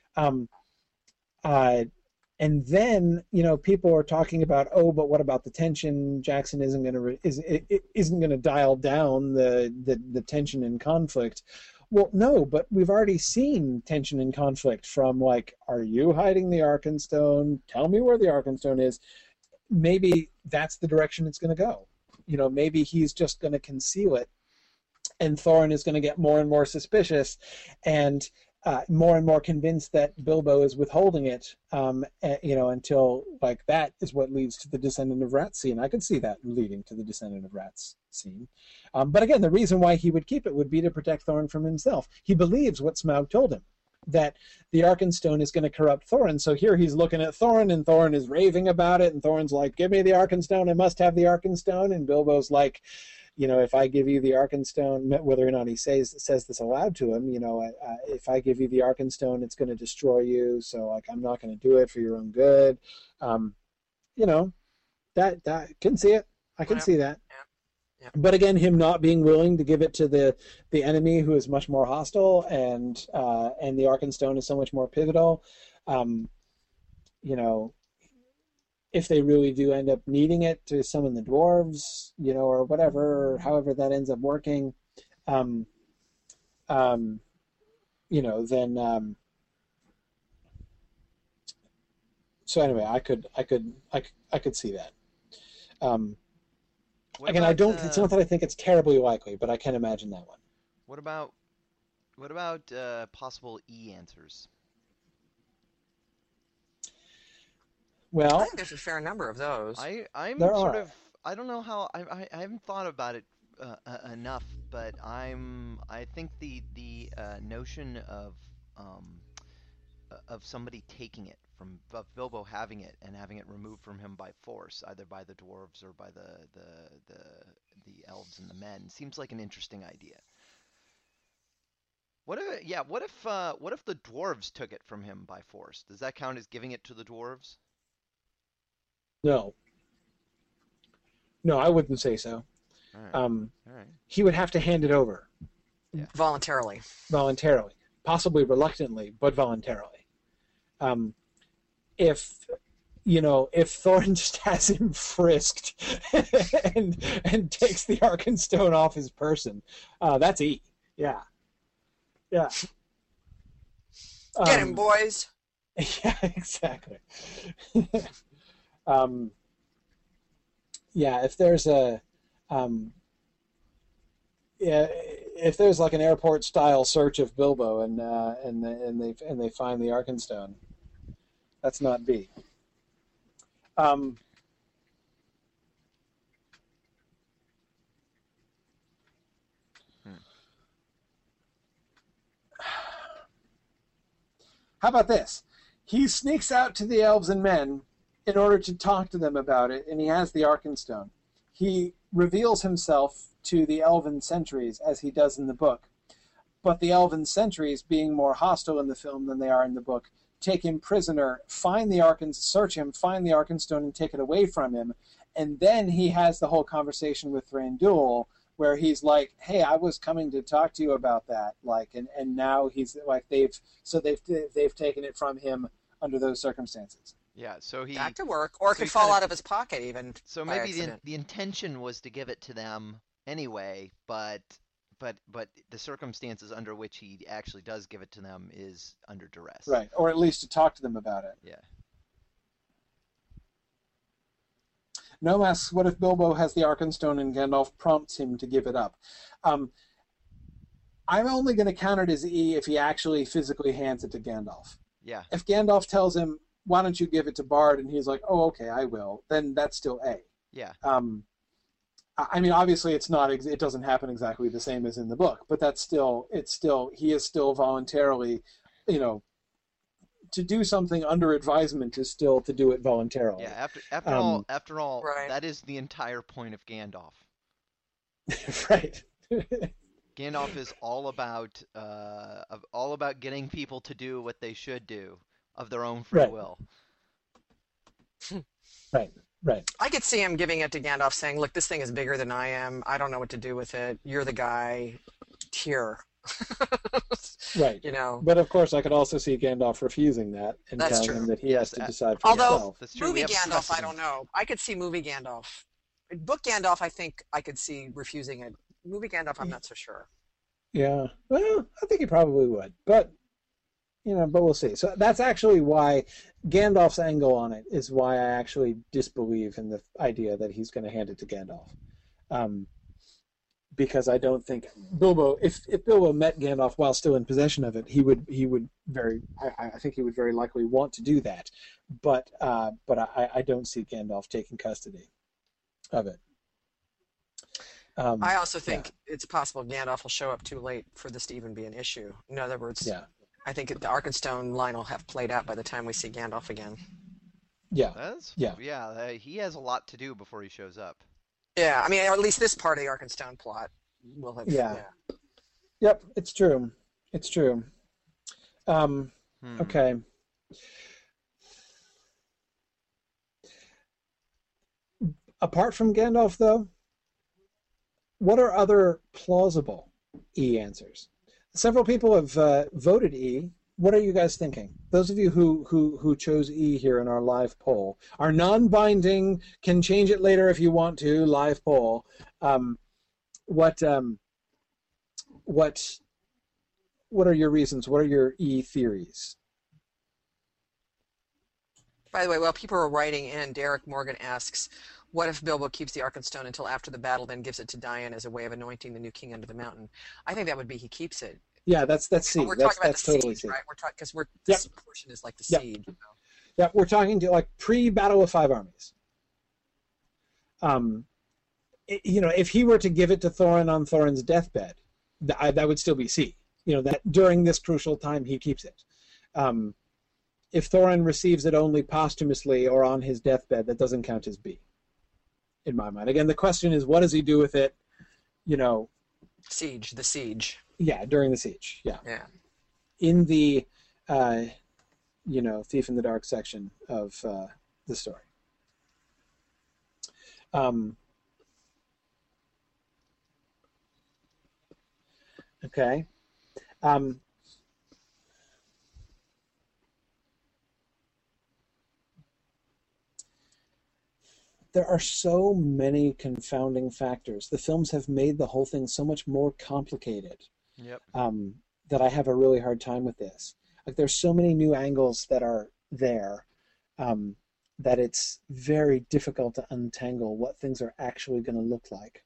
And then, people are talking about, but what about the tension? Jackson isn't going to dial down the tension and conflict. Well, no, but we've already seen tension and conflict from, are you hiding the Arkenstone? Tell me where the Arkenstone is. Maybe that's the direction it's going to go. Maybe he's just going to conceal it, and Thorin is going to get more and more suspicious, and more and more convinced that Bilbo is withholding it, until that is what leads to the Descendant of Rats scene. I could see that leading to the Descendant of Rats scene. But again, the reason why he would keep it would be to protect Thorin from himself. He believes what Smaug told him, that the Arkenstone is going to corrupt Thorin. So here he's looking at Thorin, and Thorin is raving about it, and Thorin's like, give me the Arkenstone, I must have the Arkenstone. And Bilbo's like, if I give you the Arkenstone, whether or not he says this aloud to him, if I give you the Arkenstone, it's going to destroy you. So I'm not going to do it for your own good. That can see it. I can see that. Yeah. But again, him not being willing to give it to the enemy, who is much more hostile, and the Arkenstone is so much more pivotal. If they really do end up needing it to summon the dwarves, or whatever, or however that ends up working, then so anyway, I could see that. Again, I don't. It's not that I think it's terribly likely, but I can imagine that one. What about possible E answers? Well, I think there's a fair number of those. I don't know how. I haven't thought about it enough, but I think the notion of somebody taking it of Bilbo having it and having it removed from him by force, either by the dwarves or by the elves and the men, seems like an interesting idea. What if the dwarves took it from him by force? Does that count as giving it to the dwarves? No, I wouldn't say so. All right. He would have to hand it over. Yeah. Voluntarily, possibly reluctantly, but voluntarily. If Thorin just has him frisked and takes the Arkenstone off his person, that's E. Yeah. Get him, boys. Yeah, exactly. If there's if there's an airport style search of Bilbo and they find the Arkenstone, that's not B. How about this? He sneaks out to the elves and men in order to talk to them about it, and he has the Arkenstone. He reveals himself to the elven sentries, as he does in the book. But the elven sentries, being more hostile in the film than they are in the book, take him prisoner, search him, find the Arkenstone, and take it away from him. And then he has the whole conversation with Thranduil, where he's like, "Hey, I was coming to talk to you about that." And now he's like, they've taken it from him under those circumstances. Yeah, so he back to work, or it could fall out of his pocket even. So maybe the intention was to give it to them anyway, but the circumstances under which he actually does give it to them is under duress. Right, or at least to talk to them about it. Yeah. Gnome asks, what if Bilbo has the Arkenstone and Gandalf prompts him to give it up? I'm only going to count it as E if he actually physically hands it to Gandalf. Yeah. If Gandalf tells him, why don't you give it to Bard, and he's like, oh, okay, I will, then that's still A. Yeah. I mean, obviously it doesn't happen exactly the same as in the book, but he is still voluntarily, to do something under advisement is still to do it voluntarily. Yeah, after all, right. That is the entire point of Gandalf. Right. Gandalf is all about getting people to do what they should do of their own free Right. will. Right. Right. I could see him giving it to Gandalf, saying, "Look, this thing is bigger than I am. I don't know what to do with it. You're the guy here." Right. You know. But of course, I could also see Gandalf refusing that and That's telling true. him that he has to decide for Although himself. That's true. movie We have Gandalf, I precedent. don't know. I could see movie Gandalf. Book Gandalf, I think I could see refusing it. Movie Gandalf, I'm not so sure. Yeah. Well, I think he probably would, but but we'll see. So that's actually why Gandalf's angle on it is why I actually disbelieve in the idea that he's going to hand it to Gandalf. Because I don't think Bilbo, if Bilbo met Gandalf while still in possession of it, I think he would very likely want to do that. But I don't see Gandalf taking custody of it. I also think it's possible Gandalf will show up too late for this to even be an issue. In other words, I think the Arkenstone line will have played out by the time we see Gandalf again. Yeah. He has a lot to do before he shows up. Yeah, I mean, or at least this part of the Arkenstone plot will have. Yeah. Yep, it's true. It's true. Okay. Apart from Gandalf, though, what are other plausible E answers? Several people have voted E. What are you guys thinking? Those of you who chose E here in our live poll, our non-binding, can change it later if you want to, live poll. What are your reasons? What are your E theories? By the way, while people are writing in, Derek Morgan asks, what if Bilbo keeps the Arkenstone until after the battle, then gives it to Dian as a way of anointing the new king under the mountain? I think that would be he keeps it. Yeah, that's C. We're talking about that's the totally siege, C. right? We're talking because this portion is like the siege. You know? Yeah, we're talking to like pre-Battle of Five Armies. If he were to give it to Thorin on Thorin's deathbed, that would still be C. That during this crucial time he keeps it. If Thorin receives it only posthumously or on his deathbed, that doesn't count as B. In my mind, again, the question is, what does he do with it? The siege. Yeah, during the siege. Yeah. In the, Thief in the Dark section of the story. Okay. There are so many confounding factors. The films have made the whole thing so much more complicated. Yep. That I have a really hard time with this. Like, there's so many new angles that are there that it's very difficult to untangle what things are actually going to look like.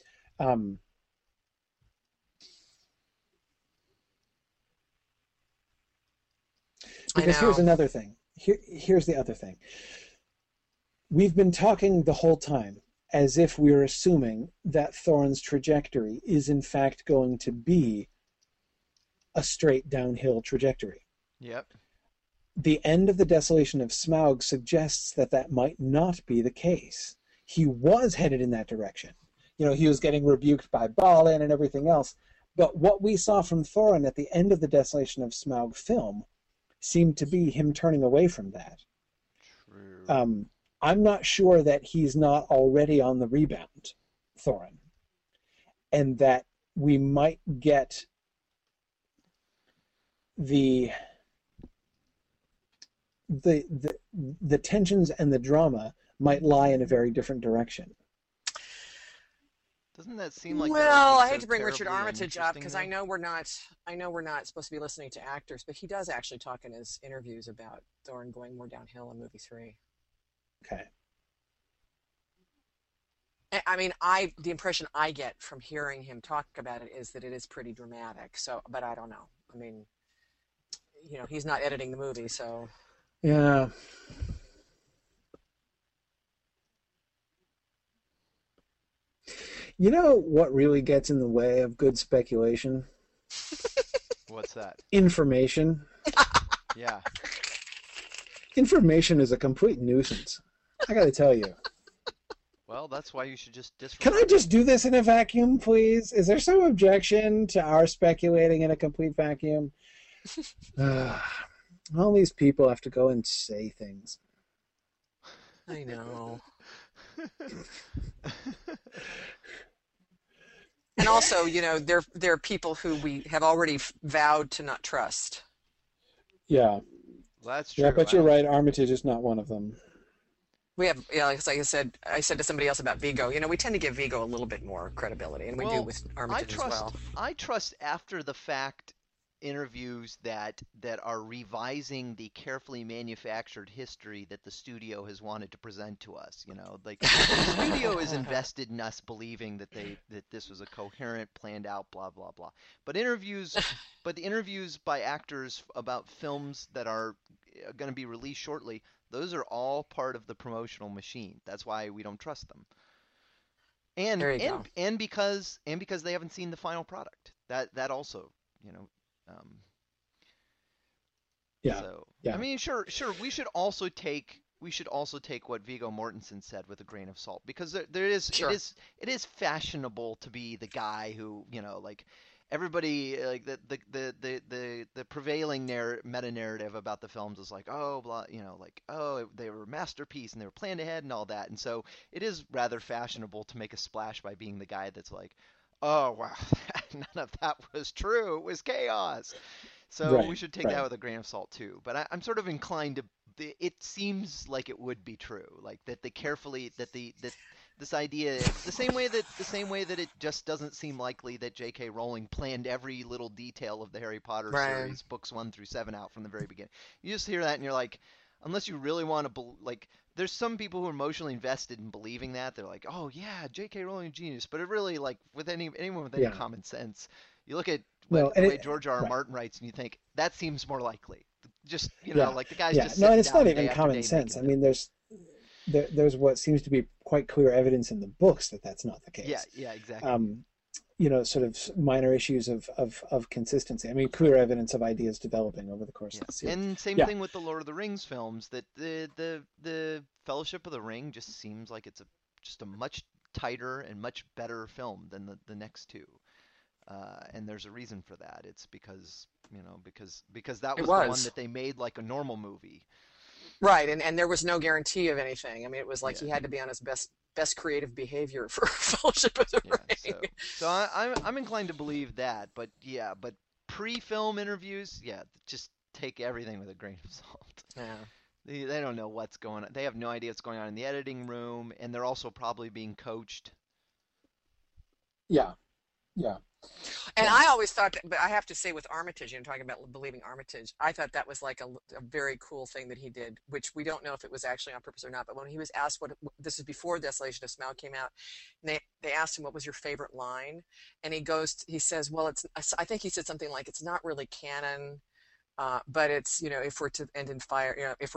Because here's another thing. Here's the other thing. We've been talking the whole time as if we're assuming that Thorin's trajectory is in fact going to be a straight downhill trajectory. Yep. The end of the Desolation of Smaug suggests that might not be the case. He was headed in that direction. He was getting rebuked by Balin and everything else. But what we saw from Thorin at the end of the Desolation of Smaug film seemed to be him turning away from that. True. I'm not sure that he's not already on the rebound, Thorin, and that we might get the tensions and the drama might lie in a very different direction. Doesn't that seem like? Well, I hate to bring Richard Armitage up because I know we're not supposed to be listening to actors, but he does actually talk in his interviews about Thorin going more downhill in movie 3. Okay. I mean, the impression I get from hearing him talk about it is that it is pretty dramatic. So, but I don't know. I mean, he's not editing the movie, so. Yeah. You know what really gets in the way of good speculation? What's that? Information. Yeah. Information is a complete nuisance. I got to tell you. Well, that's why you should just Can disregard I just do this in a vacuum, please? Is there some objection to our speculating in a complete vacuum? All these people have to go and say things. I know. And also, there are people who we have already vowed to not trust. Yeah. That's true. Yeah, but you're right. Armitage is not one of them. We have, like I said to somebody else about Vigo. We tend to give Vigo a little bit more credibility, and we do with Armitage as well. I trust after the fact interviews that are revising the carefully manufactured history that the studio has wanted to present to us. Like the studio is invested in us believing that this was a coherent, planned out, blah blah blah. But the interviews by actors about films that are going to be released shortly, those are all part of the promotional machine. That's why we don't trust them. And because they haven't seen the final product. That also, Yeah. So, yeah. I mean, sure. We should also take what Viggo Mortensen said with a grain of salt, because it is fashionable to be the guy who, like everybody, like the prevailing meta narrative about the films is like, oh, blah, like, oh, they were a masterpiece and they were planned ahead and all that. And so it is rather fashionable to make a splash by being the guy that's like, oh, wow, none of that was true. It was chaos. So we should take that with a grain of salt too. But I'm sort of inclined to. It seems like it would be true, like that this idea, the same way that it just doesn't seem likely that J.K. Rowling planned every little detail of the Harry Potter series, books 1 through 7, out from the very beginning. You just hear that and you're like, unless you really want to, like, there's some people who are emotionally invested in believing that. They're like, oh yeah, J.K. Rowling genius. But it really, like, with anyone with any common sense, you look at the way George R. R. Martin writes and you think that seems more likely. Just like the guy's just and it's not even common sense. I mean, there's what seems to be quite clear evidence in the books that that's not the case. Yeah, exactly. Sort of minor issues of consistency. I mean, clear evidence of ideas developing over the course of the series. And same thing with the Lord of the Rings films. That the Fellowship of the Ring just seems like it's just a much tighter and much better film than the next two. And there's a reason for that. It's because that was the one that they made like a normal movie. Right, and there was no guarantee of anything. I mean, it was like he had to be on his best creative behavior for Fellowship of the Ring. So I'm inclined to believe that, but pre-film interviews, just take everything with a grain of salt. Yeah. They don't know what's going on. They have no idea what's going on in the editing room, and they're also probably being coached. Yeah. And I always thought, but I have to say with Armitage, talking about believing Armitage, I thought that was like a very cool thing that he did, which we don't know if it was actually on purpose or not. But when he was asked this is before Desolation of Smaug came out, and they asked him what was your favorite line, and he says, well, I think he said something like, it's not really canon, but it's, if we're to end in fire, if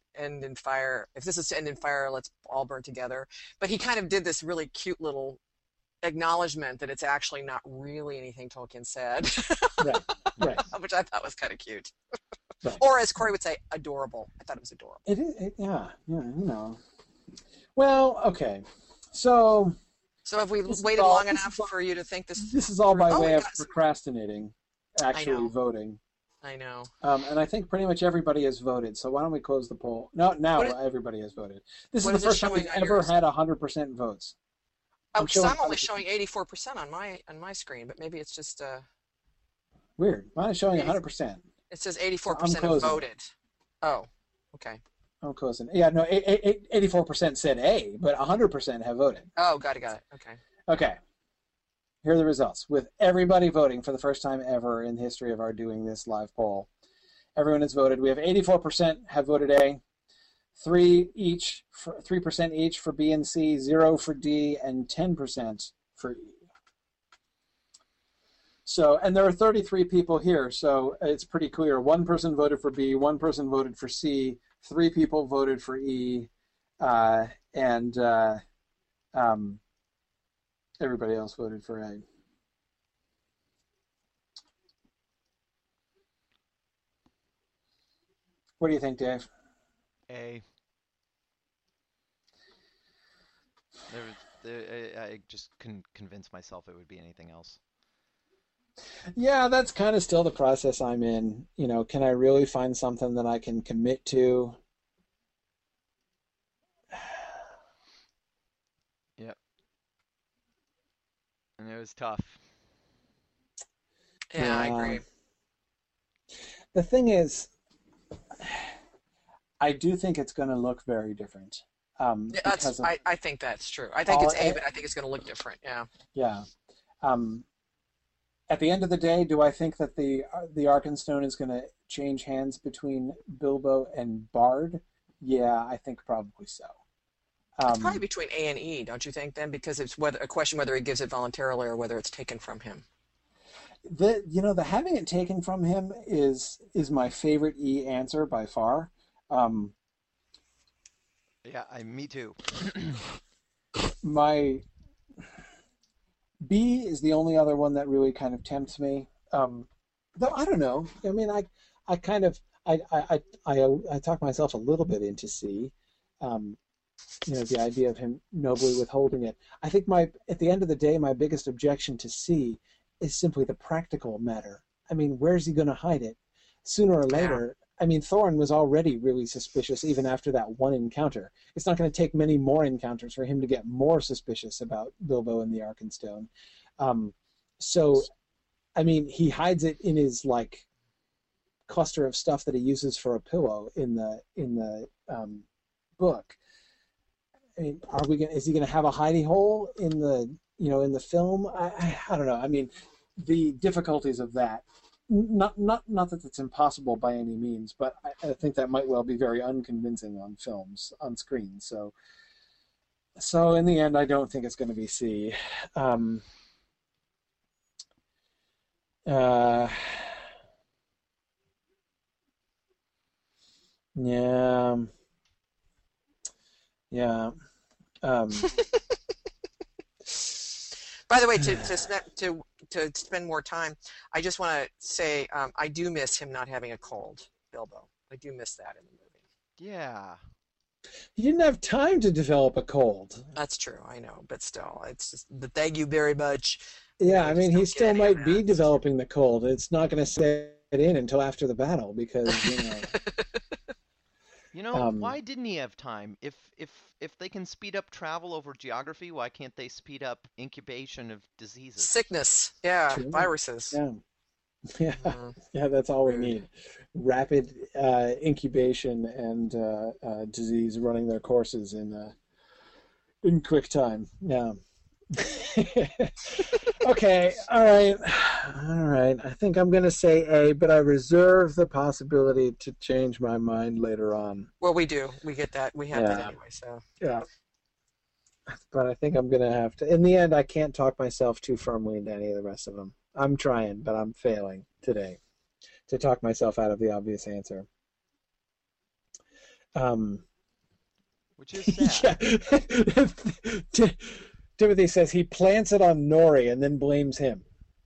this is to end in fire, let's all burn together. But he kind of did this really cute little acknowledgement that it's actually not really anything Tolkien said. Right. Which I thought was kind of cute. Right. Or as Corey would say, adorable. I thought it was adorable. It is, yeah, Well, okay. So have we waited long enough for you to think this? This is all by way of procrastinating, actually voting. I know. And I think pretty much everybody has voted. So why don't we close the poll? Now everybody has voted. This is the first time we've ever had 100% votes. I'm only showing 84% on my screen, but maybe it's just weird. Mine is showing 100%. It says 84% have voted. Oh, okay. I'm closing. Yeah, no, 84% said A, but 100% have voted. Oh, got it. Okay. Here are the results. With everybody voting for the first time ever in the history of our doing this live poll, everyone has voted. We have 84% have voted A. 3% each for B and C, 0 for D, and 10% for E. So, and there are 33 people here, so it's pretty clear. One person voted for B, one person voted for C, 3 people voted for E, and everybody else voted for A. What do you think, Dave? A. I just couldn't convince myself it would be anything else. Yeah, that's kind of still the process I'm in. Can I really find something that I can commit to? Yep, and it was tough. Yeah, I Yeah. agree. The thing is, I do think it's going to look very different, Yeah, because of I think that's true. I think all. it's A, but I think it's going to look different. Yeah. Yeah. Um, at the end of the day, do I think that the Arkenstone is going to change hands between Bilbo and Bard? Yeah, I think probably so. It's probably Um, between A and E, don't you think, then? Because it's whether a question whether he gives it voluntarily or whether it's taken from him. the having it taken from him is my favorite E answer by far. Um, Yeah, me too. my B is the only other one that really kind of tempts me. Though I don't know. I mean, I kind of I talk myself a little bit into C. Um, the idea of him nobly withholding it. I think at the end of the day, my biggest objection to C is simply the practical matter. I mean, where's he going to hide it? Sooner or Yeah. later, I mean, Thorin was already really suspicious even after that one encounter. It's not going to take many more encounters for him to get more suspicious about Bilbo and the Arkenstone. Um, so, I mean, he hides it in his like cluster of stuff that he uses for a pillow in the book. I mean, is he going to have a hidey hole in the film? I don't know. I mean, the difficulties of that. Not that it's impossible by any means, but I think that might well be very unconvincing on on screen. So in the end, I don't think it's going to be C. Um, uh, yeah, yeah. Um, By the way, to spend more time, I just want to say I do miss him not having a cold, Bilbo. I do miss that in the movie. Yeah. he didn't have time to develop a cold. That's true, I know, but still, it's just. But thank you very much. Yeah, I I just mean, he don't get still any of might be that. developing the cold. It's not going to set in until after the battle because. Um, Why didn't he have time? If they can speed up travel over geography, why can't they speed up incubation of diseases? Sickness, yeah, true. viruses. Yeah, yeah, Mm, yeah. That's all we rude. need. Rapid incubation and disease running their courses in quick time. Yeah. Okay, all right. I think I'm going to say A, but I reserve the possibility to change my mind later on. Well, we do. We get that. We have that Yeah, anyway. So yeah. But I think I'm going to have to. In the end, I can't talk myself too firmly into any of the rest of them. I'm trying, but I'm failing today to talk myself out of the obvious answer. Um, Which is sad. yeah. Timothy says he plants it on Nori and then blames him.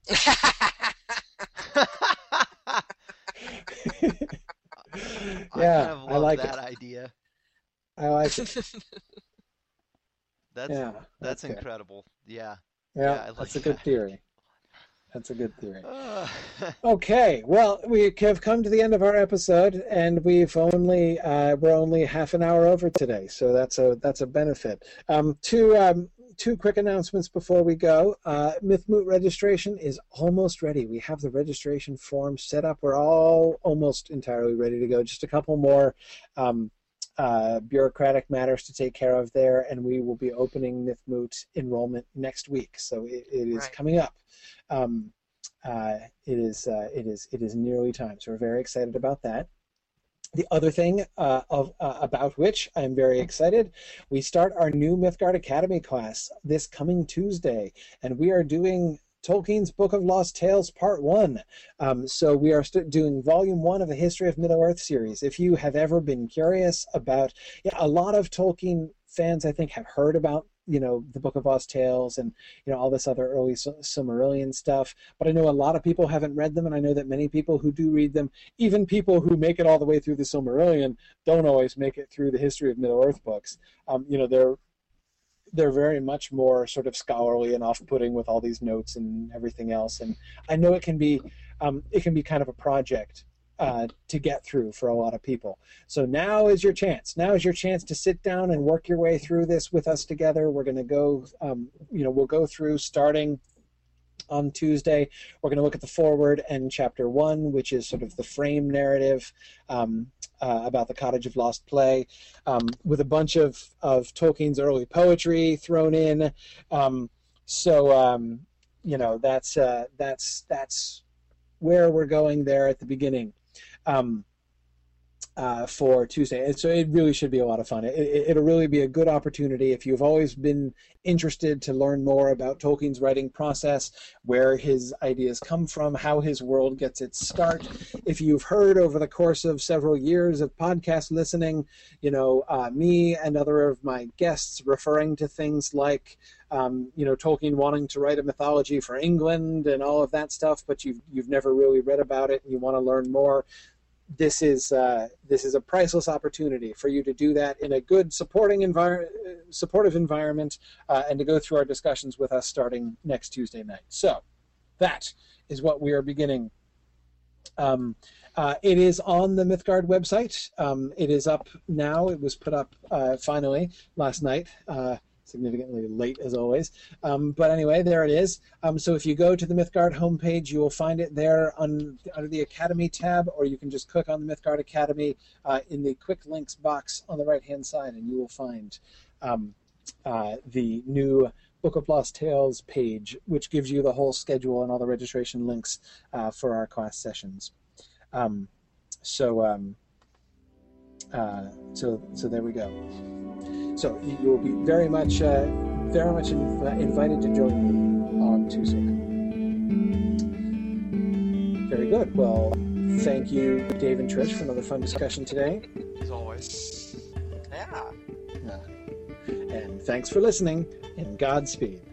I kind Yeah, of I love like that it. idea. I like it. That's Yeah, that's that's good. incredible. Yeah. Yeah, Yeah, I like that's a good that. theory. That's a good theory. Uh, Okay, well, we have come to the end of our episode, and we're only half an hour over today, so that's a benefit. Two quick announcements before we go. MythMoot registration is almost ready. We have the registration form set up. We're all almost entirely ready to go. Just a couple more um, bureaucratic matters to take care of there, and we will be opening MythMoot enrollment next week. So it is right. coming up. Um, it is nearly time. So we're very excited about that. The other thing about which I'm very excited, we start our new Mythgard Academy class this coming Tuesday, and we are doing Tolkien's Book of Lost Tales Part 1. So we are doing Volume 1 of the History of Middle-earth series. If you have ever been curious about, a lot of Tolkien fans, I think, have heard about the Book of Lost Tales and all this other early Silmarillion stuff, but I know a lot of people haven't read them, and I know that many people who do read them, even people who make it all the way through the Silmarillion, don't always make it through the History of Middle-earth books. They're they're very much more sort of scholarly and off-putting with all these notes and everything else. And I know it can be kind of a project to get through for a lot of people. So now is your chance. Now is your chance to sit down and work your way through this with us together. We're going to go, we'll go through starting on Tuesday. We're going to look at the foreword and chapter 1, which is sort of the frame narrative about the Cottage of Lost Play, with a bunch of Tolkien's early poetry thrown in. That's where we're going there at the beginning for Tuesday. And so it really should be a lot of fun. It'll really be a good opportunity if you've always been interested to learn more about Tolkien's writing process, where his ideas come from, how his world gets its start. If you've heard over the course of several years of podcast listening, me and other of my guests referring to things like Tolkien wanting to write a mythology for England and all of that stuff, but you've never really read about it and you want to learn more, this is a priceless opportunity for you to do that in a good supportive environment, and to go through our discussions with us starting next Tuesday night. So that is what we are beginning. It is on the Mythgard website. It is up now. It was put up finally last night. Significantly late as always. But anyway, there it is. So if you go to the Mythgard homepage, you will find it there under the Academy tab, or you can just click on the Mythgard Academy in the quick links box on the right-hand side, and you will find the new Book of Lost Tales page, which gives you the whole schedule and all the registration links for our class sessions. So there we go. So you will be very much invited to join me on Tuesday. Very good. Well, thank you, Dave and Trish, for another fun discussion today. As always. Yeah. And thanks for listening, and Godspeed.